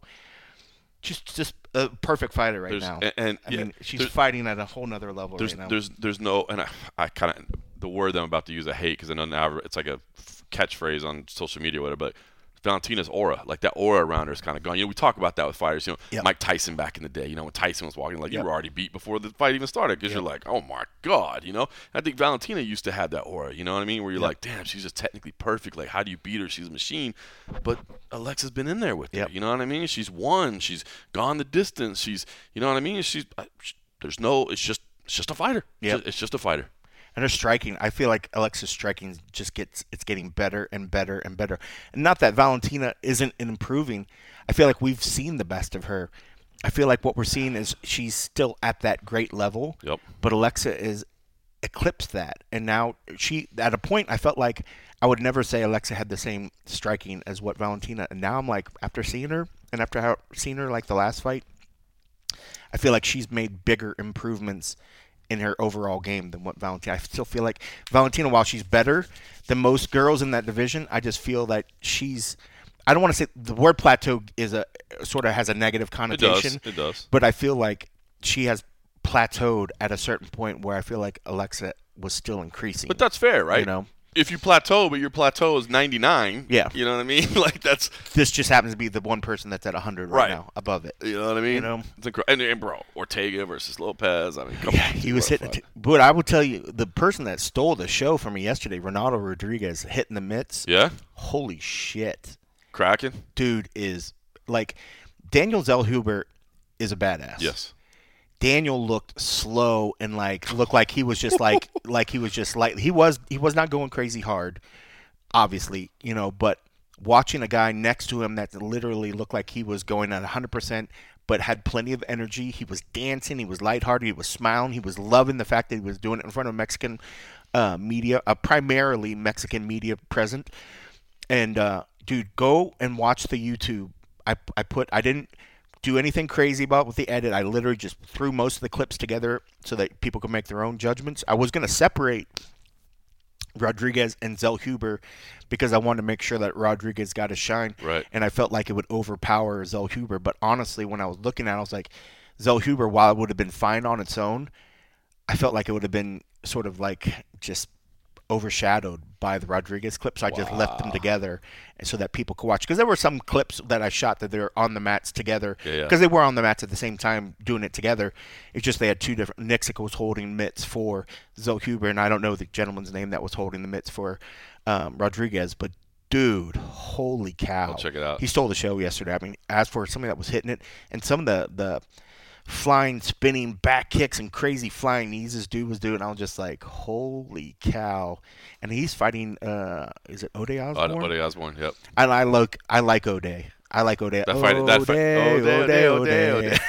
just just a perfect fighter right There's, now. and, and I yeah, mean, she's there's, fighting at a whole nother level there's, right now. there's, there's no, and I, I kind of, the word that I'm about to use, I hate because I know now it's like a f- catchphrase on social media or whatever, but Valentina's aura, like that aura around her is kind of gone. You know, we talk about that with fighters. You know, Yep. Mike Tyson back in the day. You know, when Tyson was walking, like Yep. you were already beat before the fight even started because Yep. you're like, oh my god, you know. I think Valentina used to have that aura. You know what I mean? Where you're Yep. like, damn, she's just technically perfect. Like, how do you beat her? She's a machine. But Alexa's been in there with Yep. her. You know what I mean? She's won. She's gone the distance. She's, you know what I mean? She's, I, she, there's no. It's just, it's just a fighter. It's Yep. just- it's just a fighter. And her striking, I feel like Alexa's striking just gets it's getting better and better and better. And not that Valentina isn't improving. I feel like we've seen the best of her. I feel like what we're seeing is she's still at that great level. Yep. But Alexa is eclipsed that. And now she at a point I felt like I would never say Alexa had the same striking as what Valentina. And now I'm like, after seeing her and after how, seeing her like the last fight, I feel like she's made bigger improvements in her overall game than what Valentina. I still feel like Valentina, while she's better than most girls in that division, I just feel that she's. I don't want to say the word plateau is a sort of has a negative It does. connotation. It does. But I feel like she has plateaued at a certain point where I feel like Alexa was still increasing. But that's fair, right? You know, if you plateau, but your plateau is ninety-nine. Yeah. You know what I mean? Like that's. this just happens to be the one person that's at one hundred right, Right. now, above it. You know what I mean? You know? it's incredible. And, and bro, Ortega versus Lopez. I mean, come Yeah, on. he was what a hitting. fight. T- but I will tell you, the person that stole the show from me yesterday, Ronaldo Rodriguez, hitting the mitts. Yeah, Holy shit. cracking. Dude is like Daniel Zellhuber is a badass. Yes. Daniel looked slow and like looked like he was just like like he was just like he was he was not going crazy hard, obviously, you know, but watching a guy next to him that literally looked like he was going at one hundred percent but had plenty of energy. He was dancing, he was lighthearted, he was smiling, he was loving the fact that he was doing it in front of Mexican uh, media, uh, primarily Mexican media present. And uh, dude, go and watch the YouTube. I I put I didn't do anything crazy about with the edit. I literally just threw most of the clips together so that people could make their own judgments. I was going to separate Rodriguez and Zellhuber because I wanted to make sure that Rodriguez got a shine. Right. And I felt like it would overpower Zellhuber. But honestly, when I was looking at it, I was like, Zellhuber, while it would have been fine on its own, I felt like it would have been sort of like just overshadowed by the Rodriguez clip. So I just Wow. left them together so that people could watch. Because there were some clips that I shot that they're on the mats together. Yeah, yeah. Because they were on the mats at the same time doing it together. It's just they had two different. Nixick was holding mitts for Zellhuber, and I don't know the gentleman's name that was holding the mitts for um, Rodriguez, but dude, holy cow. I'll check it out. He stole the show yesterday. I mean, as for somebody that was hitting it, and some of the, the flying, spinning back kicks and crazy flying knees this dude was doing, I was just like, holy cow. And he's fighting, uh, is it O'Day Osborne? O'Day Osborne, yep. And I like, I like O'Day. I like O'Day. That fight, that fight, O'Day, O'Day, O'Day, O'Day, O'Day. O'Day.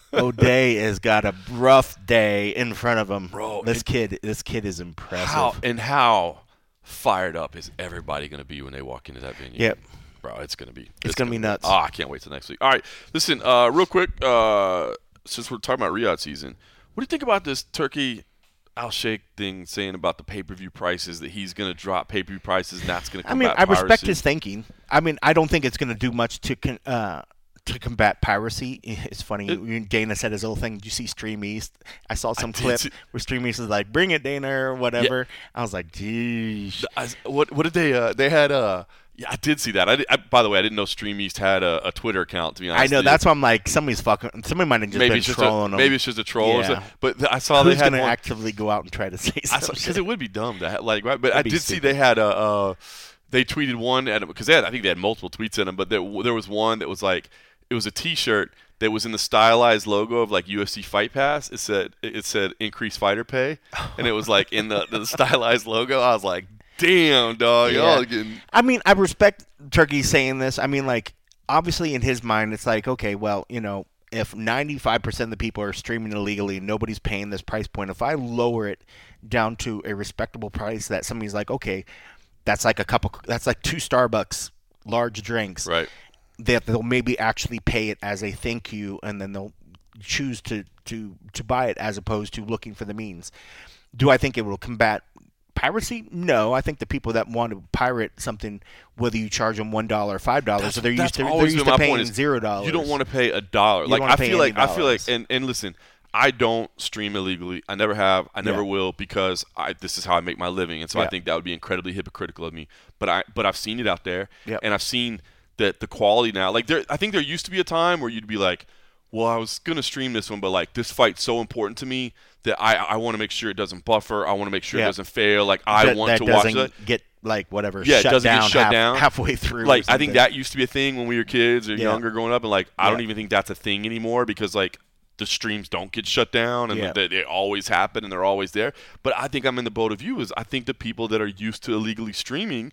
O'Day has got a rough day in front of him. Bro, this it- kid, this kid is impressive. How and how fired up is everybody going to be when they walk into that venue? Yep. Bro, it's going to be. It's gonna be nuts. Oh, I can't wait till next week. All right, listen, uh, real quick, uh, since we're talking about Riyadh season, what do you think about this Turkey Al Sheikh thing saying about the pay-per-view prices, that he's going to drop pay-per-view prices and that's going to I mean, combat I respect piracy? his thinking. I mean, I don't think it's going to do much to con- uh, to combat piracy. It's funny. It- Dana said his little thing. Did you see Stream East? I saw some did clip see- where Stream East is like, "Bring it, Dana," or whatever. I was like, "Geez." I, what what did they uh, they had uh yeah I did see that I, did, I by the way I didn't know Stream East had a, a Twitter account, to be honest. I know. with you. That's why I'm like, somebody's fucking. Somebody might have just maybe been it's just trolling a, them. maybe it's just a troll or Yeah. something. But th- I saw Who's they had going to one, actively go out and try to say something? because it would be dumb to have, like, right? But I That'd be did see stupid. they had a uh, they tweeted one at because they had I think they had multiple tweets in them, but there, there was one that was like, it was a T-shirt that was in the stylized logo of like U F C Fight Pass. It said it said increased fighter pay, and it was like in the, the stylized logo. I was like, damn, dog, Yeah. y'all getting. I mean, I respect Turkey saying this. I mean, like, obviously in his mind, it's like, okay, well, you know, if ninety-five percent of the people are streaming illegally and nobody's paying this price point, if I lower it down to a respectable price that somebody's like, okay, that's like a couple, that's like two Starbucks large drinks. Right. That they'll maybe actually pay it as a thank you, and then they'll choose to, to, to buy it as opposed to looking for the means. Do I think it will combat piracy? No. I think the people that want to pirate something, whether you charge them one dollar or five dollars, so they're used that's to they're always used been to my point paying is zero dollars. You don't want to pay a dollar. You Like don't I wanna pay feel like any I feel like dollars. and, and listen, I don't stream illegally. I never have. I never Yeah. will, because I this is how I make my living, and so I Yeah. think that would be incredibly hypocritical of me. But I but I've seen it out there, Yep. and I've seen that the quality now. Like there, I think there used to be a time where you'd be like, well, I was gonna stream this one, but like this fight's so important to me that I I want to make sure it doesn't buffer. I want to make sure Yeah. it doesn't fail. Like I that, want that to watch doesn't that. get like whatever Yeah, it shut doesn't get down, shut half- down. halfway through. or Like I something. think that used to be a thing when we were kids or Yeah. younger growing up, and like I don't Yeah. even think that's a thing anymore, because like the streams don't get shut down, and Yeah. they, they always happen and they're always there. But I think I'm in the boat of you. Is I think the people that are used to illegally streaming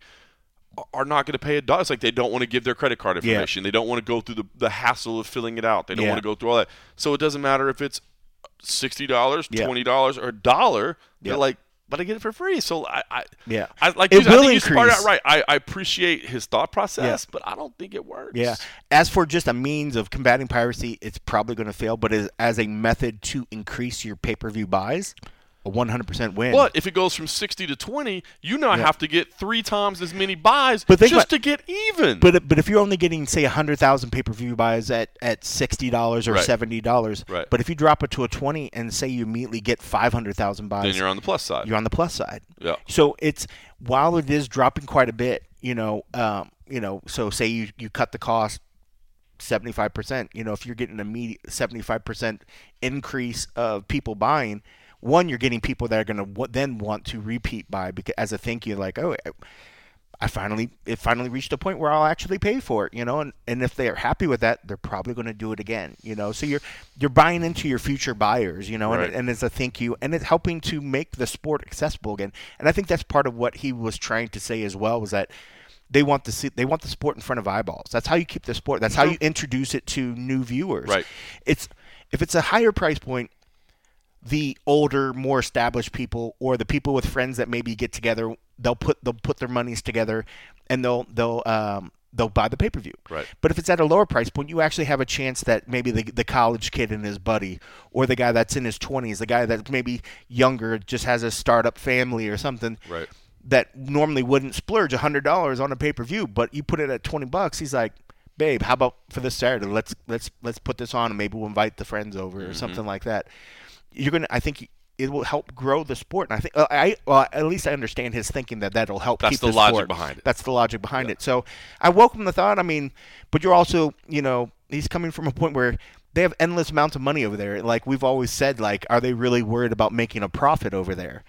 are not going to pay a dollar. It's like they don't want to give their credit card Yeah. information. They don't want to go through the, the hassle of filling it out. They don't Yeah. want to go through all that. So it doesn't matter if it's sixty dollars, Yeah. twenty dollars, or a dollar. They're Yeah. like, but I get it for free. So I, I Yeah. I like. It you, I will think you started out increase. right. I, I appreciate his thought process, but I don't think it works. Yeah. As for just a means of combating piracy, it's probably going to fail. But as, as a method to increase your pay per view buys, a one hundred percent win. But if it goes from sixty to twenty, you now Yeah. have to get three times as many buys But think just about- to get even. But but if you're only getting say a hundred thousand pay per view buys at, at sixty dollars or Right. seventy dollars, Right. but if you drop it to a twenty and say you immediately get five hundred thousand buys, then you're on the plus side. you're on the plus side. Yeah. So it's while it is dropping quite a bit, you know, um, you know, so say you, you cut the cost seventy-five percent, you know, if you're getting an immediate seventy-five percent increase of people buying, one, you're getting people that are going to w- then want to repeat buy because as a thank you, like, oh, I finally, it finally reached a point where I'll actually pay for it, you know, and, and if they're happy with that, they're probably going to do it again, you know, so you're, you're buying into your future buyers, you know, Right. and, and it's a thank you, and it's helping to make the sport accessible again. And I think that's part of what he was trying to say as well, was that they want to see, they want the sport in front of eyeballs. That's how you keep the sport. That's how Sure. you introduce it to new viewers. Right. It's, if it's a higher price point, the older, more established people, or the people with friends that maybe get together, they'll put they'll put their monies together, and they'll they'll um, they'll buy the pay per view. Right. But if it's at a lower price point, you actually have a chance that maybe the the college kid and his buddy, or the guy that's in his twenties, the guy that's maybe younger, just has a startup family or something. Right. that normally wouldn't splurge a hundred dollars on a pay per view, but you put it at twenty bucks. He's like, babe, how about for this Saturday? Let's let's let's put this on, and maybe we'll invite the friends over or mm-hmm. something like that. You're gonna, I think. It will help grow the sport, and I think uh, I well, at least I understand his thinking that that'll help That's keep the, the logic sport. behind it. That's the logic behind yeah. it. So I welcome the thought. I mean, but you're also, you know, he's coming from a point where they have endless amounts of money over there. Like we've always said, like, are they really worried about making a profit over there?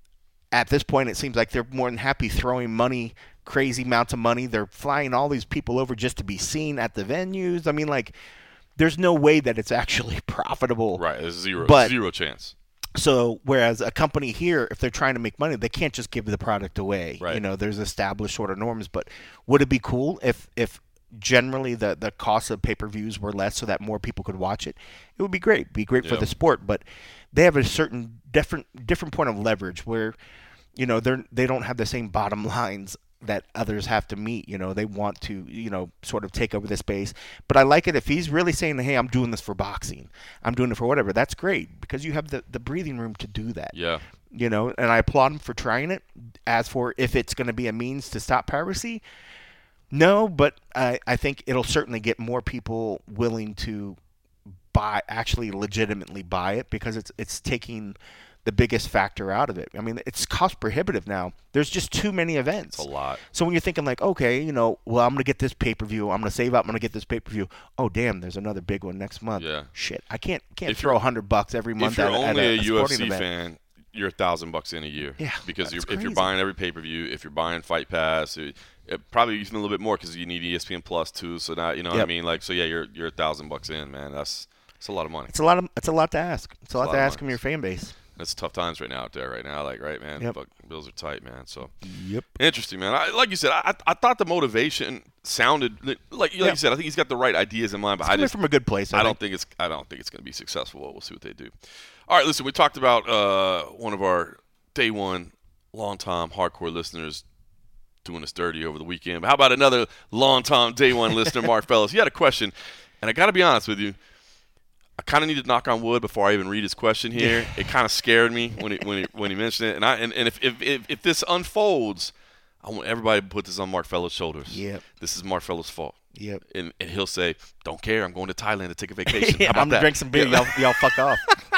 At this point, it seems like they're more than happy throwing money, crazy amounts of money. They're flying all these people over just to be seen at the venues. I mean, like, there's no way that it's actually profitable. Right, there's zero, but, zero chance. So whereas a company here, if they're trying to make money, they can't just give the product away. Right. You know, there's established sort of norms. But would it be cool if if generally the, the cost of pay-per-views were less so that more people could watch it? It would be great. It'd be great yep. for the sport. But they have a certain different different point of leverage where, you know, they're they don't have the same bottom lines that others have to meet. You know, they want to, you know, sort of take over the space. But I like it if he's really saying, hey, I'm doing this for boxing. I'm doing it for whatever. That's great because you have the, the breathing room to do that. Yeah. You know, and I applaud him for trying it. As for if it's going to be a means to stop piracy, no, but I, I think it'll certainly get more people willing to buy, actually legitimately buy it because it's it's taking the biggest factor out of it. I mean, it's cost prohibitive now. There's just too many events. It's a lot. So when you're thinking like, okay, you know, well, I'm going to get this pay-per-view. I'm going to save up. I'm going to get this pay-per-view. Oh, damn, there's another big one next month. Yeah. Shit. I can't can't If throw a hundred bucks every month If you're at, only at a, a, a U F C sporting event. fan, you're a thousand bucks in a year. Yeah, because you're, that's if you're crazy. buying every pay-per-view, if you're buying Fight Pass, it, it probably even a little bit more because you need E S P N Plus too. So now, you know Yep. what I mean? Like, so yeah, you're you're a thousand bucks in, man. That's that's a lot of money. It's a lot of it's a lot to ask. It's a lot, a lot to of ask money. from your fan base. It's tough times right now out there right now. Like, right, man. Yep. Fuck, bills are tight, man. So Yep. interesting, man. I, like you said, I I thought the motivation sounded like like Yeah. you said. I think he's got the right ideas in mind, but It's I coming just from a good place. I, I think. don't think it's I don't think it's going to be successful. We'll see what they do. All right, listen. We talked about uh, one of our day one, long time hardcore listeners doing us dirty over the weekend. But how about another long time day one listener, Mark Fellows? He had a question, and I got to be honest with you. I kind of need to knock on wood before I even read his question here. Yeah. It kind of scared me when he, when he, when he mentioned it. And I and, and if, if, if if this unfolds, I want everybody to put this on Mark Fellows' shoulders. Yep. This is Mark Fellows' fault. Yep. And, and he'll say, "Don't care. I'm going to Thailand to take a vacation." Yeah, How about I'm that? gonna drink some beer. Y'all, y'all fuck off.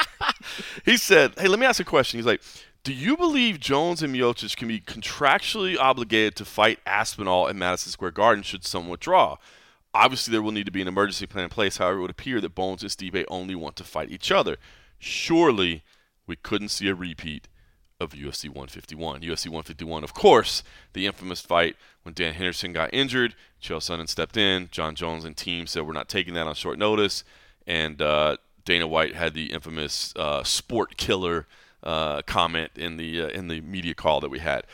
He said, "Hey, let me ask you a question." He's like, "Do you believe Jones and Miocic can be contractually obligated to fight Aspinall at Madison Square Garden should someone withdraw? Obviously, there will need to be an emergency plan in place. However, it would appear that Bones and Stipe only want to fight each other. Surely, we couldn't see a repeat of U F C one fifty-one. U F C one fifty-one, of course, the infamous fight when Dan Henderson got injured. Chael Sonnen stepped in. John Jones and team said we're not taking that on short notice. And uh, Dana White had the infamous uh, sport killer uh, comment in the uh, in the media call that we had.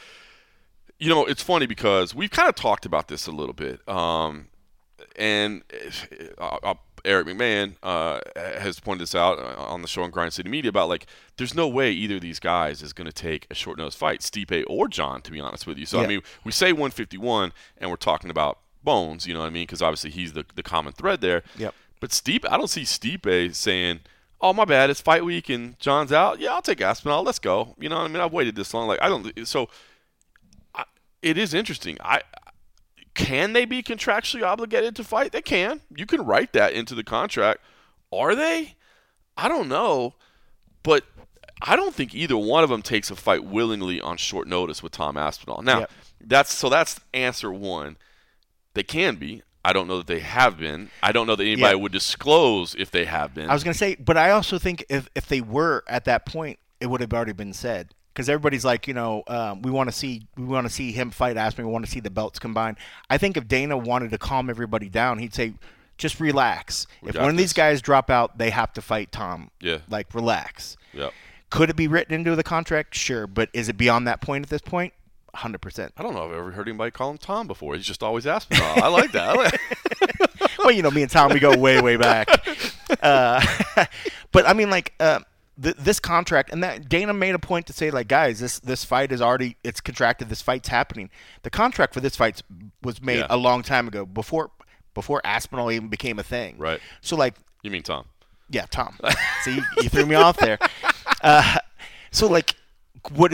You know, it's funny because we've kind of talked about this a little bit. Um, And uh, uh, Eric McMahon uh, has pointed this out on the show on Grind City Media about, like, there's no way either of these guys is going to take a short-notice fight, Stipe or John, to be honest with you. So, yeah. I mean, we say one fifty-one, and we're talking about Bones, you know what I mean, because obviously he's the, the common thread there. Yep. But Stipe, I don't see Stipe saying, oh, my bad, it's fight week and John's out. Yeah, I'll take Aspinall. Let's go. You know what I mean? I've waited this long. Like, I don't – so I, it is interesting. I – Can they be contractually obligated to fight? They can. You can write that into the contract. Are they? I don't know. But I don't think either one of them takes a fight willingly on short notice with Tom Aspinall. Now, Yep. that's so that's answer one. They can be. I don't know that they have been. I don't know that anybody Yeah. would disclose if they have been. I was going to say, but I also think if, if they were at that point, it would have already been said. Because everybody's like, you know, um, we want to see we want to see him fight Aspinall. We want to see the belts combined. I think if Dana wanted to calm everybody down, he'd say, just relax. We if got one of these this. guys drop out, they have to fight Tom. Yeah. Like, relax. Yep. Could it be written into the contract? Sure. But is it beyond that point at this point? one hundred percent. I don't know if I've ever heard anybody call him Tom before. He's just always Aspinall. I like that. I like Well, you know, me and Tom, we go way, way back. Uh, but, I mean, like, uh, th- this contract, and that Dana made a point to say, like, guys, this this fight is already, it's contracted, this fight's happening. The contract for this fight was made Yeah. a long time ago, before before Aspinall even became a thing. Right. So, like, You mean Tom. yeah, Tom. See, you, you threw me off there. Uh, so, like, what is,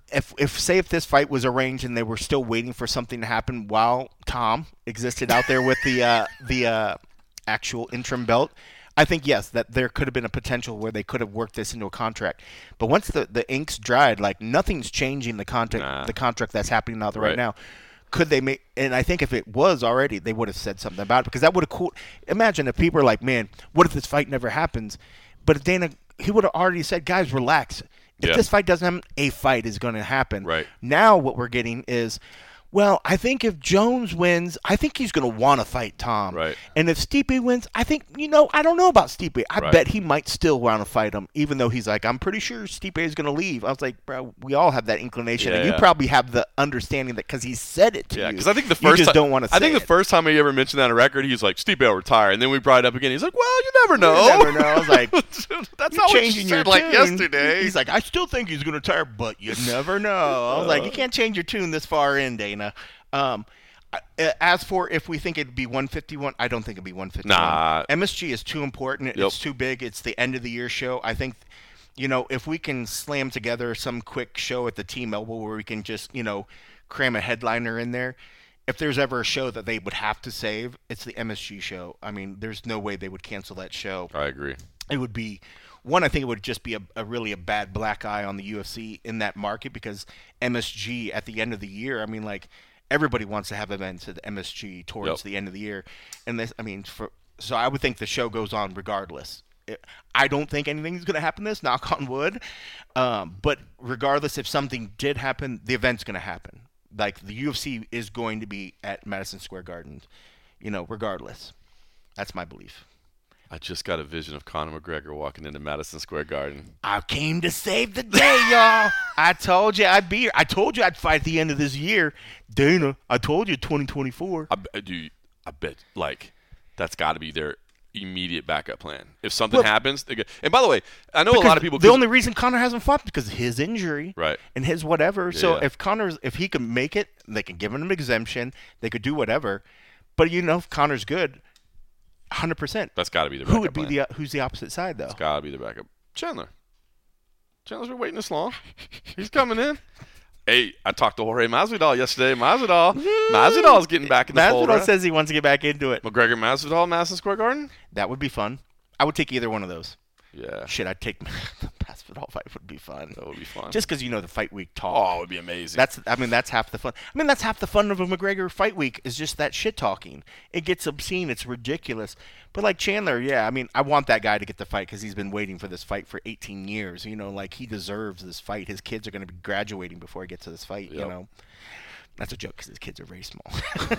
if if say if this fight was arranged and they were still waiting for something to happen while Tom existed out there with the uh, the uh, actual interim belt, I think yes, that there could have been a potential where they could have worked this into a contract. But once the, the ink's dried, like nothing's changing the contract Nah. the contract that's happening out there Right. right now. Could they make? And I think if it was already, they would have said something about it because that would have cool. Imagine if people are like, "Man, what if this fight never happens?" But if Dana, he would have already said, "Guys, relax. If Yeah. this fight doesn't happen, a fight is going to happen." Right. Now what we're getting is, well, I think if Jones wins, I think he's going to want to fight Tom. Right. And if Stipe wins, I think, you know, I don't know about Stipe. I Right. bet he might still want to fight him, even though he's like, I'm pretty sure Stipe is going to leave. I was like, bro, we all have that inclination. Yeah, and you yeah. probably have the understanding that because he said it to Yeah, you. because I think the you first just ti- don't want to say I think it. the first time he ever mentioned that on a record, he was like, "Stipe will retire," and then we brought it up again. He's like, "Well, you never know." You never know. I was like, "That's You're not what you changing your said like tune. yesterday." He's like, I still think he's going to retire, but you never know. I was like, you can't change your tune this far in, Dana. Um, I- as for if we think it'd be one fifty-one, I don't think it'd be one fifty-one. Nah. M S G is too important. Yep. It's too big. It's the end of the year show. I think, you know, if we can slam together some quick show at the Team Elbow where we can just, you know, cram a headliner in there. If there's ever a show that they would have to save, it's the M S G show. I mean, there's no way they would cancel that show. I agree. It would be one. I think it would just be a, a really a bad black eye on the U F C in that market because M S G at the end of the year. I mean, like everybody wants to have events at M S G towards Yep. the end of the year, and this. I mean, for so I would think the show goes on regardless. It, I don't think anything's going to happen. This knock on wood, um, but regardless, if something did happen, the event's going to happen. Like the U F C is going to be at Madison Square Garden, you know, regardless. That's my belief. I just got a vision of Conor McGregor walking into Madison Square Garden. I came to save the day, y'all. I told you I'd be here. I told you I'd fight at the end of this year. Dana, I told you twenty twenty-four. I, I do. I bet like that's got to be their immediate backup plan. If something Well- happens, they go, and by the way, I know a Because lot of people. The only reason Connor hasn't fought is because of his injury, Right. and his whatever. So Yeah. if Connor's, if he can make it, they can give him an exemption. They could do whatever. But you know, if Connor's good, one hundred percent. that's got to be the backup Who would be plan. the uh, who's the opposite side though? It's got to be the backup. Chandler. Chandler's been waiting this long. He's coming in. Hey, I talked to Jorge Masvidal yesterday. Masvidal, Masvidal's getting back in the fold. Masvidal Right? says he wants to get back into it. McGregor, Masvidal, Madison Square Garden. That would be fun. I would take either one of those. Yeah, Shit, I'd take the Masvidal fight. Would be fun. that would be fun. Just because you know the fight week talk. oh, it would be amazing. That's I mean that's half the fun. I mean that's half the fun of a McGregor fight week is just that shit talking. It gets obscene. It's ridiculous. But like Chandler, yeah, I mean I want that guy to get the fight because he's been waiting for this fight for eighteen years. You know, like he deserves this fight. His kids are going to be graduating before he gets to this fight. You Yep. know, that's a joke because his kids are very small.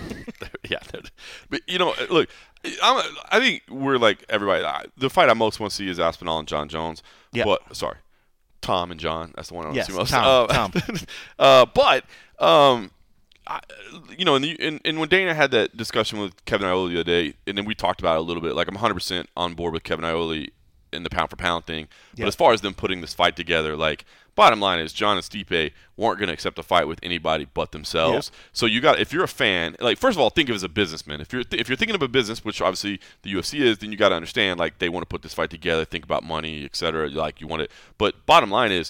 yeah, they're- but you know, look, I'm, I think we're like everybody. I, the fight I most want to see is Aspinall and John Jones. Yeah. But sorry, Tom and John. That's the one I want Yes, to see most. Tom, Uh, Tom. uh, but um, I, you know, and, the, and and when Dana had that discussion with Kevin Iole the other day, and then we talked about it a little bit. Like I'm one hundred percent on board with Kevin Iole in the pound for pound thing. But Yeah. as far as them putting this fight together, like bottom line is John and Stipe weren't going to accept a fight with anybody but themselves. So you got if you're a fan, like first of all, think of it as a businessman. If you're th- if you're thinking of a business, which obviously the U F C is, then you got to understand like they want to put this fight together, think about money, et cetera. Like you want it. But bottom line is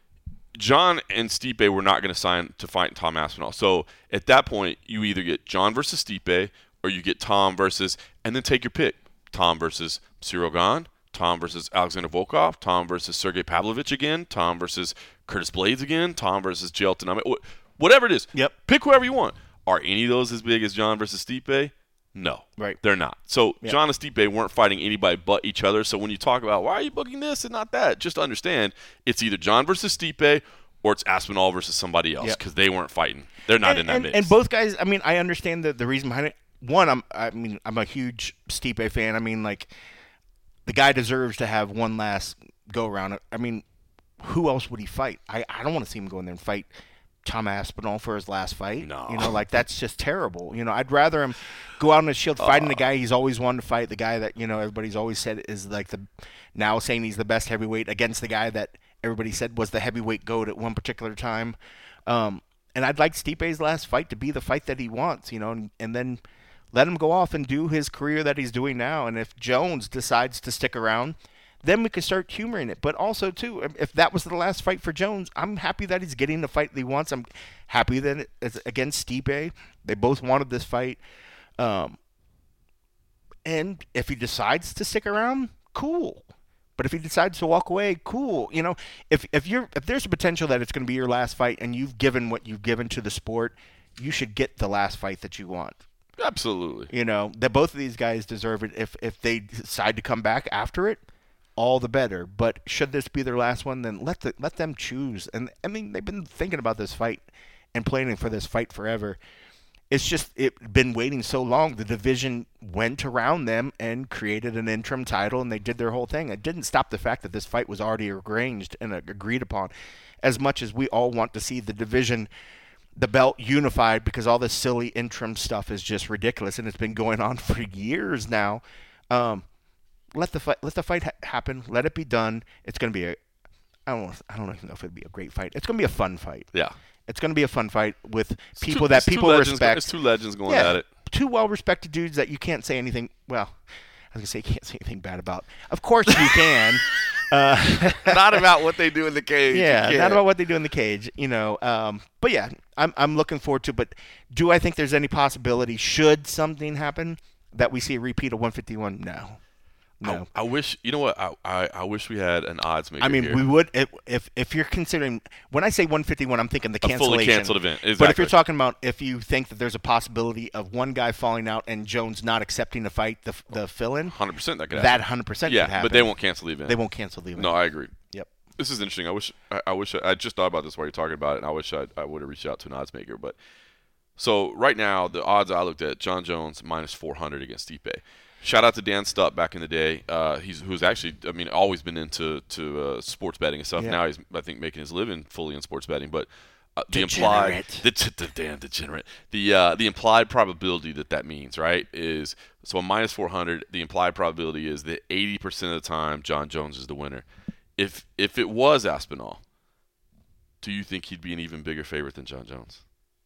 John and Stipe were not going to sign to fight Tom Aspinall. So at that point, you either get John versus Stipe or you get Tom versus, and then take your pick. Tom versus Cyril Gane, Tom versus Alexander Volkov, Tom versus Sergey Pavlovich again, Tom versus Curtis Blades again, Tom versus Jelton. I mean, wh- whatever it is. Yep. Pick whoever you want. Are any of those as big as John versus Stipe? No. Right. They're not. So Yep. John and Stipe weren't fighting anybody but each other. So when you talk about why are you booking this and not that, just understand it's either John versus Stipe or it's Aspinall versus somebody else Yep. because they weren't fighting. They're not and, in that and, mix. and both guys, I mean, I understand the the reason behind it. One, I'm I mean I'm a huge Stipe fan. I mean, like the guy deserves to have one last go around. I mean, who else would he fight? I, I don't want to see him go in there and fight Tom Aspinall for his last fight. No. You know, like that's just terrible. You know, I'd rather him go out on his shield fighting the guy he's always wanted to fight, the guy that, you know, everybody's always said is like the now saying he's the best heavyweight against the guy that everybody said was the heavyweight GOAT at one particular time. Um, and I'd like Stipe's last fight to be the fight that he wants, you know, and, and then let him go off and do his career that he's doing now. And if Jones decides to stick around, then we could start humoring it. But also, too, if that was the last fight for Jones, I'm happy that he's getting the fight that he wants. I'm happy that it's against Stipe. They both wanted this fight. Um, and if he decides to stick around, cool. But if he decides to walk away, cool. You know, if if you're if there's a potential that it's going to be your last fight and you've given what you've given to the sport, you should get the last fight that you want. Absolutely. You know, that both of these guys deserve it. If if they decide to come back after it, all the better. But should this be their last one, then let the let them choose. And I mean, they've been thinking about this fight and planning for this fight forever. It's just it been waiting so long. The division went around them and created an interim title, and they did their whole thing. It didn't stop the fact that this fight was already arranged and agreed upon. As much as we all want to see the division, the belt unified, because all this silly interim stuff is just ridiculous, and it's been going on for years now. Um, let the fight, let the fight ha- happen. Let it be done. It's going to be a. I don't. know, I don't even know if it'd be a great fight. It's going to be a fun fight. Yeah. It's going to be a fun fight with It's people two, that people legends, respect. It's two legends going yeah, at it. Two well-respected dudes that you can't say anything. Well, I was going to say you can't say anything bad about. Of course you can. uh, Not about what they do in the cage. yeah, not about what they do in the cage. You know. Um, but yeah, I'm I'm looking forward to. But do I think there's any possibility, should something happen, that we see a repeat of one fifty-one? No. No. I, I wish you know what I, I I wish we had an odds maker. I mean, here. we would if, if if you're considering, when I say one fifty-one, I'm thinking the a cancellation. fully canceled event. Exactly. But if you're talking about if you think that there's a possibility of one guy falling out and Jones not accepting the fight, the the fill-in, one hundred percent that could happen. that one hundred percent yeah, could happen. but they won't cancel the event. They won't cancel the event. No, I agree. Yep. This is interesting. I wish I, I wish I, I just thought about this while you're talking about it, and I wish I I would have reached out to an odds maker. But so right now, the odds I looked at: John Jones minus four hundred against Stipe. Shout out to Dan Stupp back in the day. Uh, he's who's actually, I mean, always been into to uh, sports betting and stuff. Yeah. Now he's, I think, making his living fully in sports betting. But uh, the implied, Degenerate. the, the damn degenerate, the uh, the implied probability that that means, right, is so a minus four hundred. The implied probability is that eighty percent of the time John Jones is the winner. If if it was Aspinall, do you think he'd be an even bigger favorite than John Jones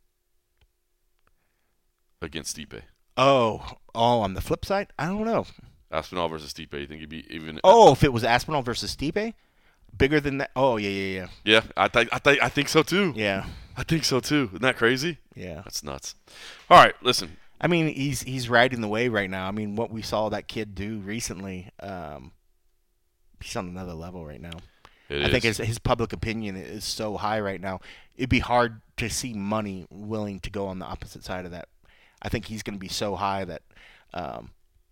against Stipe? Oh, oh, on the flip side, I don't know. Aspinall versus Stipe, you think he'd be even? Oh, if it was Aspinall versus Stipe, bigger than that. Oh, yeah, yeah, yeah. Yeah, I think I think I think so too. Yeah, I think so too. Isn't that crazy? yeah. That's nuts. All right, listen. I mean, he's he's riding the wave right now. I mean, what we saw that kid do recently, um, he's on another level right now. It I is. think his his public opinion is so high right now. It'd be hard to see money willing to go on the opposite side of that. I think he's going to be so high that um,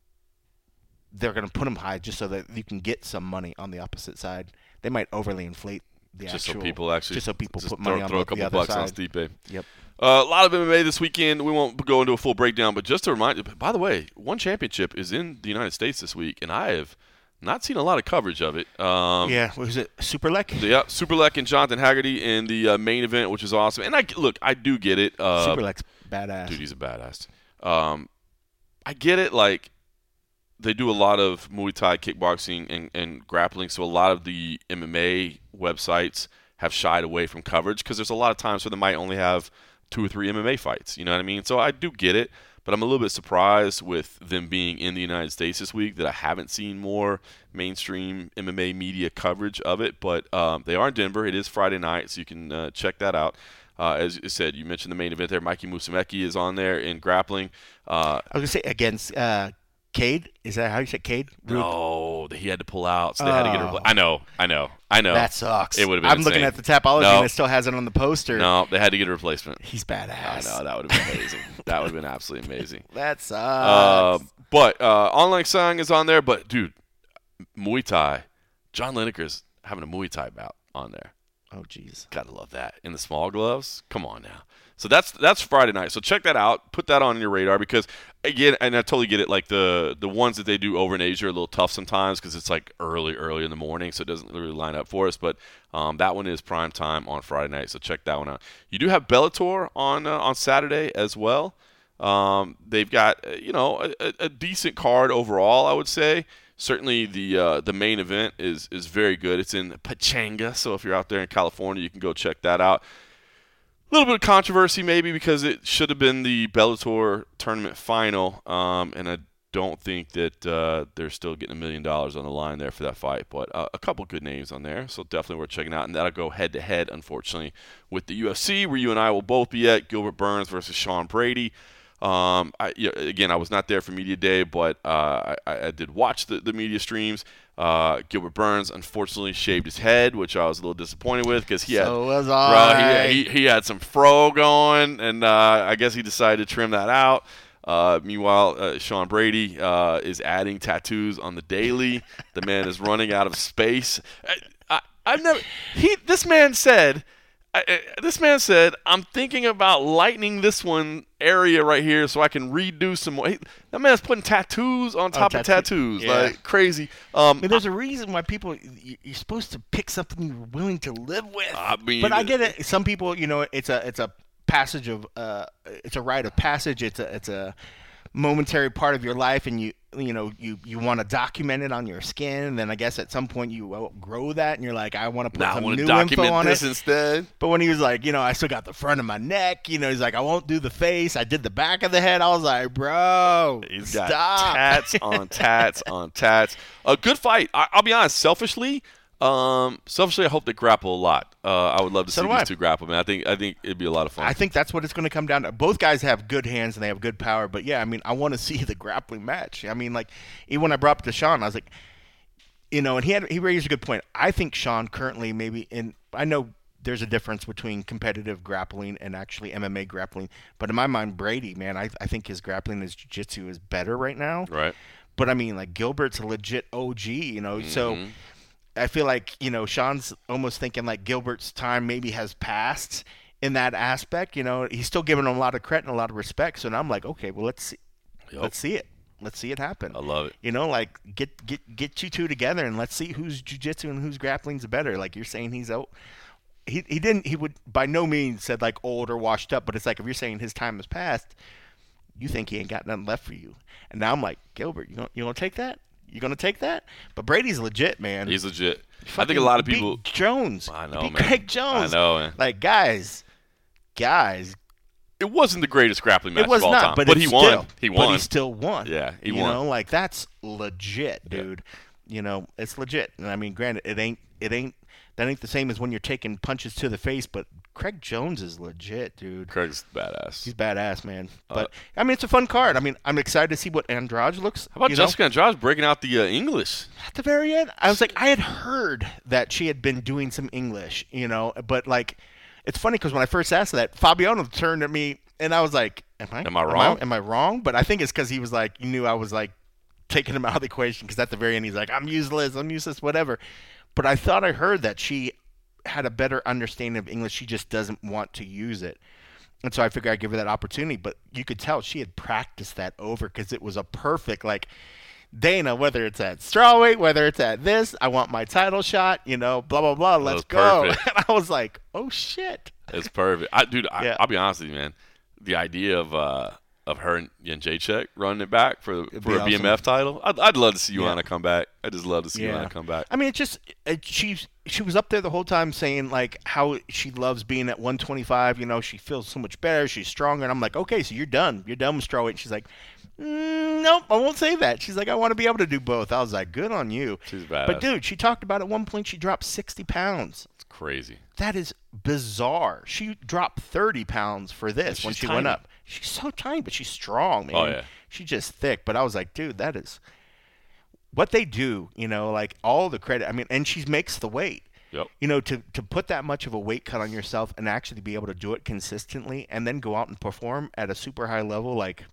they're going to put him high just so that you can get some money on the opposite side. They might overly inflate the just actual. so people actually just so people just put throw, money on throw a the couple other bucks side. on Stipe. Yep. Uh, a lot of M M A this weekend. We won't go into a full breakdown, but just to remind you, by the way, one championship is in the United States this week, and I have not seen a lot of coverage of it. Um, Yeah. What was it? Superlek? Yeah, Superlek and Jonathan Haggerty in the uh, main event, which is awesome. And I look, I do get it. Uh, Superlek's badass. Dude, he's a badass. Um, I get it. Like, they do a lot of Muay Thai, kickboxing, and, and grappling, so a lot of the M M A websites have shied away from coverage because there's a lot of times where they might only have two or three M M A fights. You know what I mean? So I do get it, but I'm a little bit surprised with them being in the United States this week that I haven't seen more mainstream M M A media coverage of it. But um, they are in Denver. It is Friday night, so you can uh, check that out. Uh, as you said, you mentioned the main event there. Mikey Musumeci is on there in grappling. Uh, I was gonna say against uh, Cade. Is that how you say Cade? no, he had to pull out, so they had to get a Oh. repl- I know, I know, I know. That sucks. It would have been I'm looking insane. at the Tapology No. and it still has it on the poster. No, they had to get a replacement. He's I badass. know, that would have been amazing. That would have been absolutely amazing. That sucks. Uh, but uh, Online Sang is on there. But, dude, Muay Thai, John Lineker's having a Muay Thai bout on there. oh, jeez. Gotta love that. In the small gloves? Come on now. So that's that's Friday night. So check that out. Put that on your radar because, again, and I totally get it, like the, the ones that they do over in Asia are a little tough sometimes because it's like early, early in the morning, so it doesn't really line up for us. But um, that one is prime time on Friday night, so check that one out. You do have Bellator on uh, on Saturday as well. Um, they've got, uh, you know, a, a decent card overall, I would say. Certainly the uh, the main event is is very good. It's in Pachanga, so if you're out there in California, you can go check that out. A little bit of controversy maybe because it should have been the Bellator tournament final, um, and I don't think that uh, they're still getting a million dollars on the line there for that fight. But uh, a couple good names on there, so definitely worth checking out. And that'll go head-to-head, unfortunately, with the U F C, where you and I will both be at, Gilbert Burns versus Sean Brady. Um, I, yeah, again, I was not there for media day, but uh, I, I did watch the, the media streams. Uh, Gilbert Burns unfortunately shaved his head, which I was a little disappointed with because he had, so was bro, I. he, he, he had some fro going, and uh, I guess he decided to trim that out. Uh, meanwhile, uh, Sean Brady uh, is adding tattoos on the daily. The man is running out of space. I, I, I've never. He. This man said. I, this man said, I'm thinking about lightening this one area right here so I can redo some more. He, that man's putting tattoos on top oh, of tattoo. tattoos. Yeah. Like, crazy. Um, I mean, there's a reason why people, you're supposed to pick something you're willing to live with. I mean, but I get it. Some people, you know, it's a it's a passage of, uh, it's a rite of passage. It's a, it's a momentary part of your life, and you, you know, you, you want to document it on your skin, and then I guess at some point you outgrow that, and you're like, I want to put nah, some I want new to document info on this it. instead. But when he was like, you know, I still got the front of my neck, you know, he's like, I won't do the face. I did the back of the head. I was like, bro, He's stop. got tats on tats on tats. A good fight. I, I'll be honest, selfishly, Um, selfishly, I hope they grapple a lot. Uh, I would love to So see do these I. two grapple, man. I think I think it'd be a lot of fun. I think that's what it's going to come down to. Both guys have good hands and they have good power. But, yeah, I mean, I want to see the grappling match. I mean, like, even when I brought up to Sean, I was like, you know, and he had he raised a good point. I think Sean currently maybe in – I know there's a difference between competitive grappling and actually M M A grappling. But in my mind, Brady, man, I, I think his grappling, his jiu-jitsu is better right now. right. But, I mean, like, Gilbert's a legit O G, you know. So Mhm. I feel like, you know, Sean's almost thinking like Gilbert's time maybe has passed in that aspect. You know, he's still giving him a lot of credit and a lot of respect. So now I'm like, okay, well, let's see, Yep. let's see it. Let's see it happen. I love it. You know, like get get get you two together and let's see who's jiu-jitsu and who's grappling's better. Like you're saying he's out. He he didn't he would by no means said like old or washed up, but it's like if you're saying his time has passed, you think he ain't got nothing left for you. And now I'm like, Gilbert, you gonna you gonna take that? You gonna take that? But Brady's legit, man. He's legit. I Fucking think a lot of beat people. Jones. I He know, beat man. Craig Jones. I know, man. Like guys, guys. It wasn't the greatest grappling match It was of all not, time, but, but it's he won. Still, he But won. he still won. Yeah, he you won. know, like that's legit, dude. You know, it's legit. And I mean, granted, it ain't it ain't that ain't the same as when you're taking punches to the face, but Craig Jones is legit, dude. Craig's badass. He's badass, man. But Uh, I mean, it's a fun card. I mean, I'm excited to see what Andrade looks. How about you know? Jessica Andrade breaking out the uh, English? At the very end, I was like, I had heard that she had been doing some English, you know, but like, it's funny because when I first asked that, Fabiano turned at me and I was like, Am I? Am I wrong? Am I, wrong? But I think it's because he was like, you knew I was like taking him out of the equation because at the very end he's like, I'm useless, I'm useless, whatever. But I thought I heard that she had a better understanding of English. She just doesn't want to use it. And so I figured I'd give her that opportunity. But you could tell she had practiced that over because it was a perfect, like, Dana, whether it's at strawweight, whether it's at this, I want my title shot, you know, blah, blah, blah, let's was go. perfect. And I was like, oh, shit. It's perfect. I, dude, I, Yeah. I'll be honest with you, man. The idea of uh, of her and, and Jacek running it back for It'd for be a B M F title, I'd, I'd love to see Joanna Yeah. come back. I just love to see Yeah. Joanna come back. I mean, it just it, she she was up there the whole time saying like how she loves being at one twenty-five. You know, she feels so much better. She's stronger. And I'm like, okay, so you're done. You're done with strawweight. And she's like, mm, nope, I won't say that. She's like, I want to be able to do both. I was like, good on you. She's badass. But dude, she talked about at one point she dropped sixty pounds. It's crazy. That is bizarre. She dropped thirty pounds for this she's when she tiny. went up. She's so tiny, but she's strong, man. Oh, yeah. She's just thick. But I was like, dude, that is what they do, you know, like all the credit. I mean, and she makes the weight. Yep. You know, to, to put that much of a weight cut on yourself and actually be able to do it consistently and then go out and perform at a super high level, like,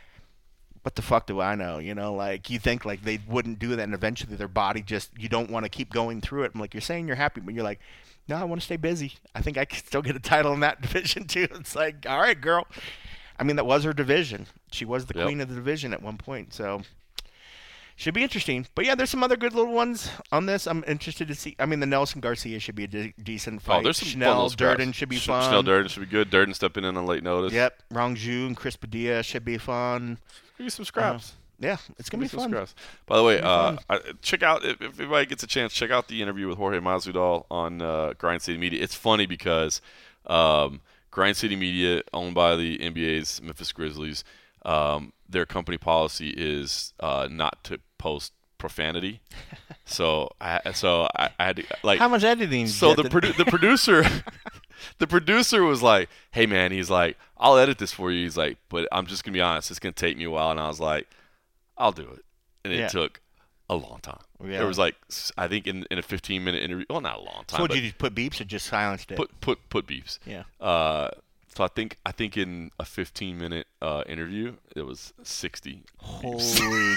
what the fuck do I know? You know, like, you think, like, they wouldn't do that, and eventually their body just, you don't want to keep going through it. I'm like, you're saying you're happy, but you're like, no, I want to stay busy. I think I can still get a title in that division, too. It's like, all right, girl. I mean, that was her division. She was the Yep. queen of the division at one point, so should be interesting. But yeah, there's some other good little ones on this. I'm interested to see. I mean, the Nelson Garcia should be a de- decent fight. Oh, there's some fun Chanel little scraps. Durden should be Sh- fun. Chanel Durden should be good. Durden stepping in on late notice. Yep. Rongju and Chris Padilla should be fun. Maybe some scraps. Uh, yeah, it's gonna be Some fun. scraps. By the way, It's uh, gonna I, check out if, if anybody gets a chance, check out the interview with Jorge Masvidal on uh, Grind City Media. It's funny because um, Grind City Media, owned by the N B A's Memphis Grizzlies, um, their company policy is uh, not to post profanity. So I so I, I had to like how much editing? So the produ- the producer the producer was like, "Hey man," he's like, "I'll edit this for you." He's like, "But I'm just gonna be honest, it's gonna take me a while." And I was like, "I'll do it," and it Yeah. took a long time. Yeah. There was like I think in, in a fifteen minute interview. Well, not a long time. So would but you just put beeps or just silenced it? put put put beeps. Yeah. Uh, so I think I think in a fifteen minute uh, interview, it was sixty. beeps. Holy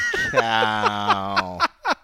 cow!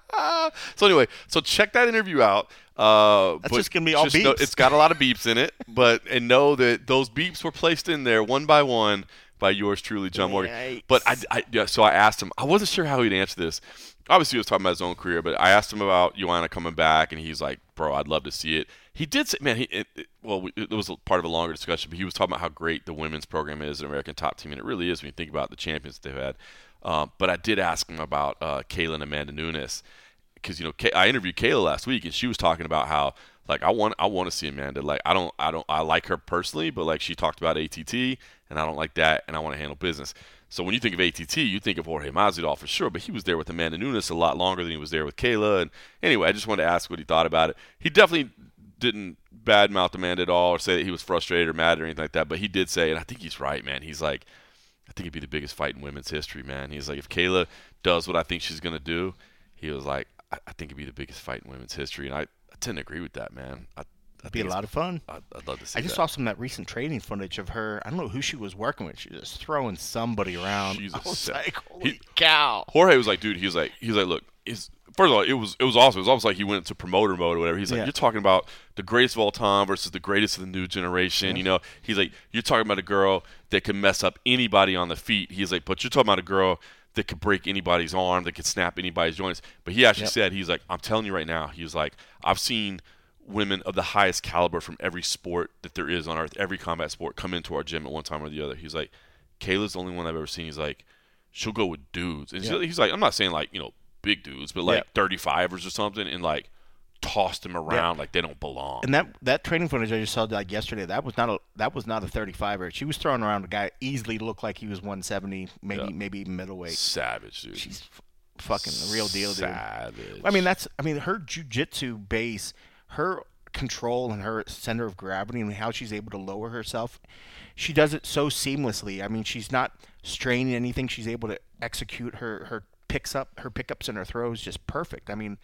So anyway, so check that interview out. Uh, That's but just gonna be all just know beeps. it's got a lot of beeps in it, but and know that those beeps were placed in there one by one by yours truly, John Morgan. Yikes. But I, I yeah, so I asked him. I wasn't sure how he'd answer this. Obviously, he was talking about his own career, but I asked him about Joanna coming back, and he's like, "Bro, I'd love to see it." He did say, "Man, he it, it, well, it was a part of a longer discussion, but he was talking about how great the women's program is, an American top team, and it really is when you think about the champions that they've had." Um, but I did ask him about uh, Kayla and Amanda Nunes. Because you know, Kay, I interviewed Kayla last week, and she was talking about how like I want I want to see Amanda. Like I don't I don't I like her personally, but like she talked about A T T, and I don't like that, and I want to handle business. So when you think of A T T, you think of Jorge Masvidal for sure, but he was there with Amanda Nunes a lot longer than he was there with Kayla. And anyway, I just wanted to ask what he thought about it. He definitely didn't badmouth Amanda at all, or say that he was frustrated or mad or anything like that. But he did say, and I think he's right, man. He's like, I think it'd be the biggest fight in women's history, man. He's like, if Kayla does what I think she's gonna do, he was like, I, I think it'd be the biggest fight in women's history, and I, I tend to agree with that, man. I, I Be a lot of fun. I'd, I'd love to see I just that. saw some of that recent training footage of her. I don't know who she was working with. She was just throwing somebody around. She's I a was set. like, holy He- cow! Jorge was like, dude, he was like, he was like, look, is first of all, it was it was awesome. It was almost like he went into promoter mode or whatever. He's like, Yeah. you're talking about the greatest of all time versus the greatest of the new generation. You know, he's like, you're talking about a girl that can mess up anybody on the feet. He's like, but you're talking about a girl that could break anybody's arm, that could snap anybody's joints. But he actually Yep. said, he's like, I'm telling you right now, he was like, I've seen women of the highest caliber from every sport that there is on earth, every combat sport, come into our gym at one time or the other. He's like, Kayla's the only one I've ever seen. He's like, she'll go with dudes. And Yeah. he's like, I'm not saying like, you know, big dudes, but like Yeah. thirty-fivers or something, and like toss them around like they don't belong. And that that training footage I just saw like yesterday, that was not a that was not a thirty-fiver. She was throwing around a guy easily looked like he was one seventy, maybe Yeah. maybe even middleweight. Savage, dude. She's f- fucking the real deal, dude. Savage. I mean, that's I mean her jujitsu base, her control and her center of gravity and how she's able to lower herself. She does it so seamlessly. I mean, she's not straining anything. She's able to execute her her picks up her pickups and her throws just perfect. I mean,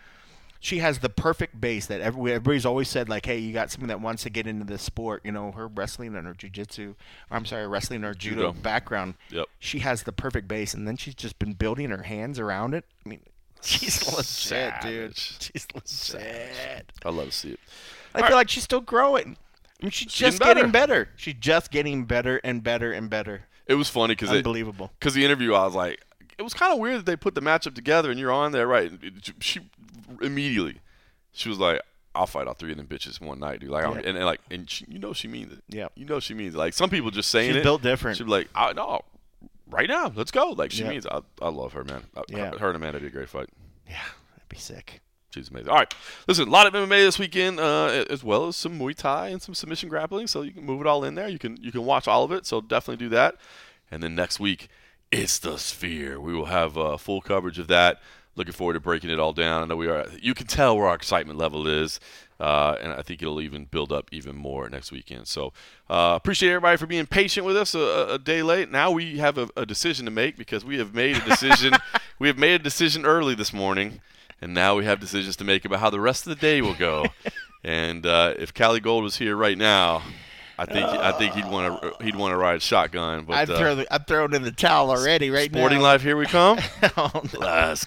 she has the perfect base that every, everybody's always said, like, hey, you got someone that wants to get into this sport. You know, her wrestling and her jiu-jitsu, I'm sorry, wrestling and her judo, Judo. background. Yep. She has the perfect base, and then she's just been building her hands around it. I mean, she's legit, dude. Savage. She's legit. I love to see it. I All feel right. like she's still growing. I mean, she's, She's just getting getting better. She's just getting better and better and better. It was funny because Unbelievable. Because the interview, I was like, it was kind of weird that they put the matchup together and you're on there, right? She immediately, she was like, "I'll fight all three of them bitches one night, dude." Like, I'm, Yeah. and, and like, and she, you know, she means it. Yeah. You know, she means it. Like some people just saying She's it. built different. She'd be like, I, "No, right now, let's go." Like she Yeah. means. It. I, I love her, man. I, Yeah. Her and Amanda would be a great fight. Yeah, that'd be sick. She's amazing. All right, listen, a lot of M M A this weekend, uh, as well as some Muay Thai and some submission grappling. So you can move it all in there. You can you can watch all of it. So definitely do that. And then next week, it's the Sphere. We will have uh, full coverage of that. Looking forward to breaking it all down. I know we are. You can tell where our excitement level is, uh, and I think it'll even build up even more next weekend. So uh, appreciate everybody for being patient with us a, a day late. Now we have a, a decision to make because we have made a decision. we have made a decision early this morning. And now we have decisions to make about how the rest of the day will go. And uh, if Cali Gold was here right now, I think I think he'd want to he'd want to ride shotgun. But I've uh, thrown I'm throwing in the towel already right Sporting now. Life, here we come. Oh, no. Let's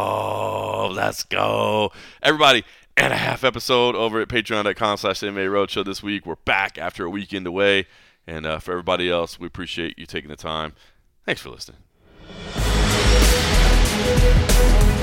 go, let's go, everybody! And a half episode over at Patreon.com slash M M A Roadshow this week. We're back after a weekend away, and uh, for everybody else, we appreciate you taking the time. Thanks for listening.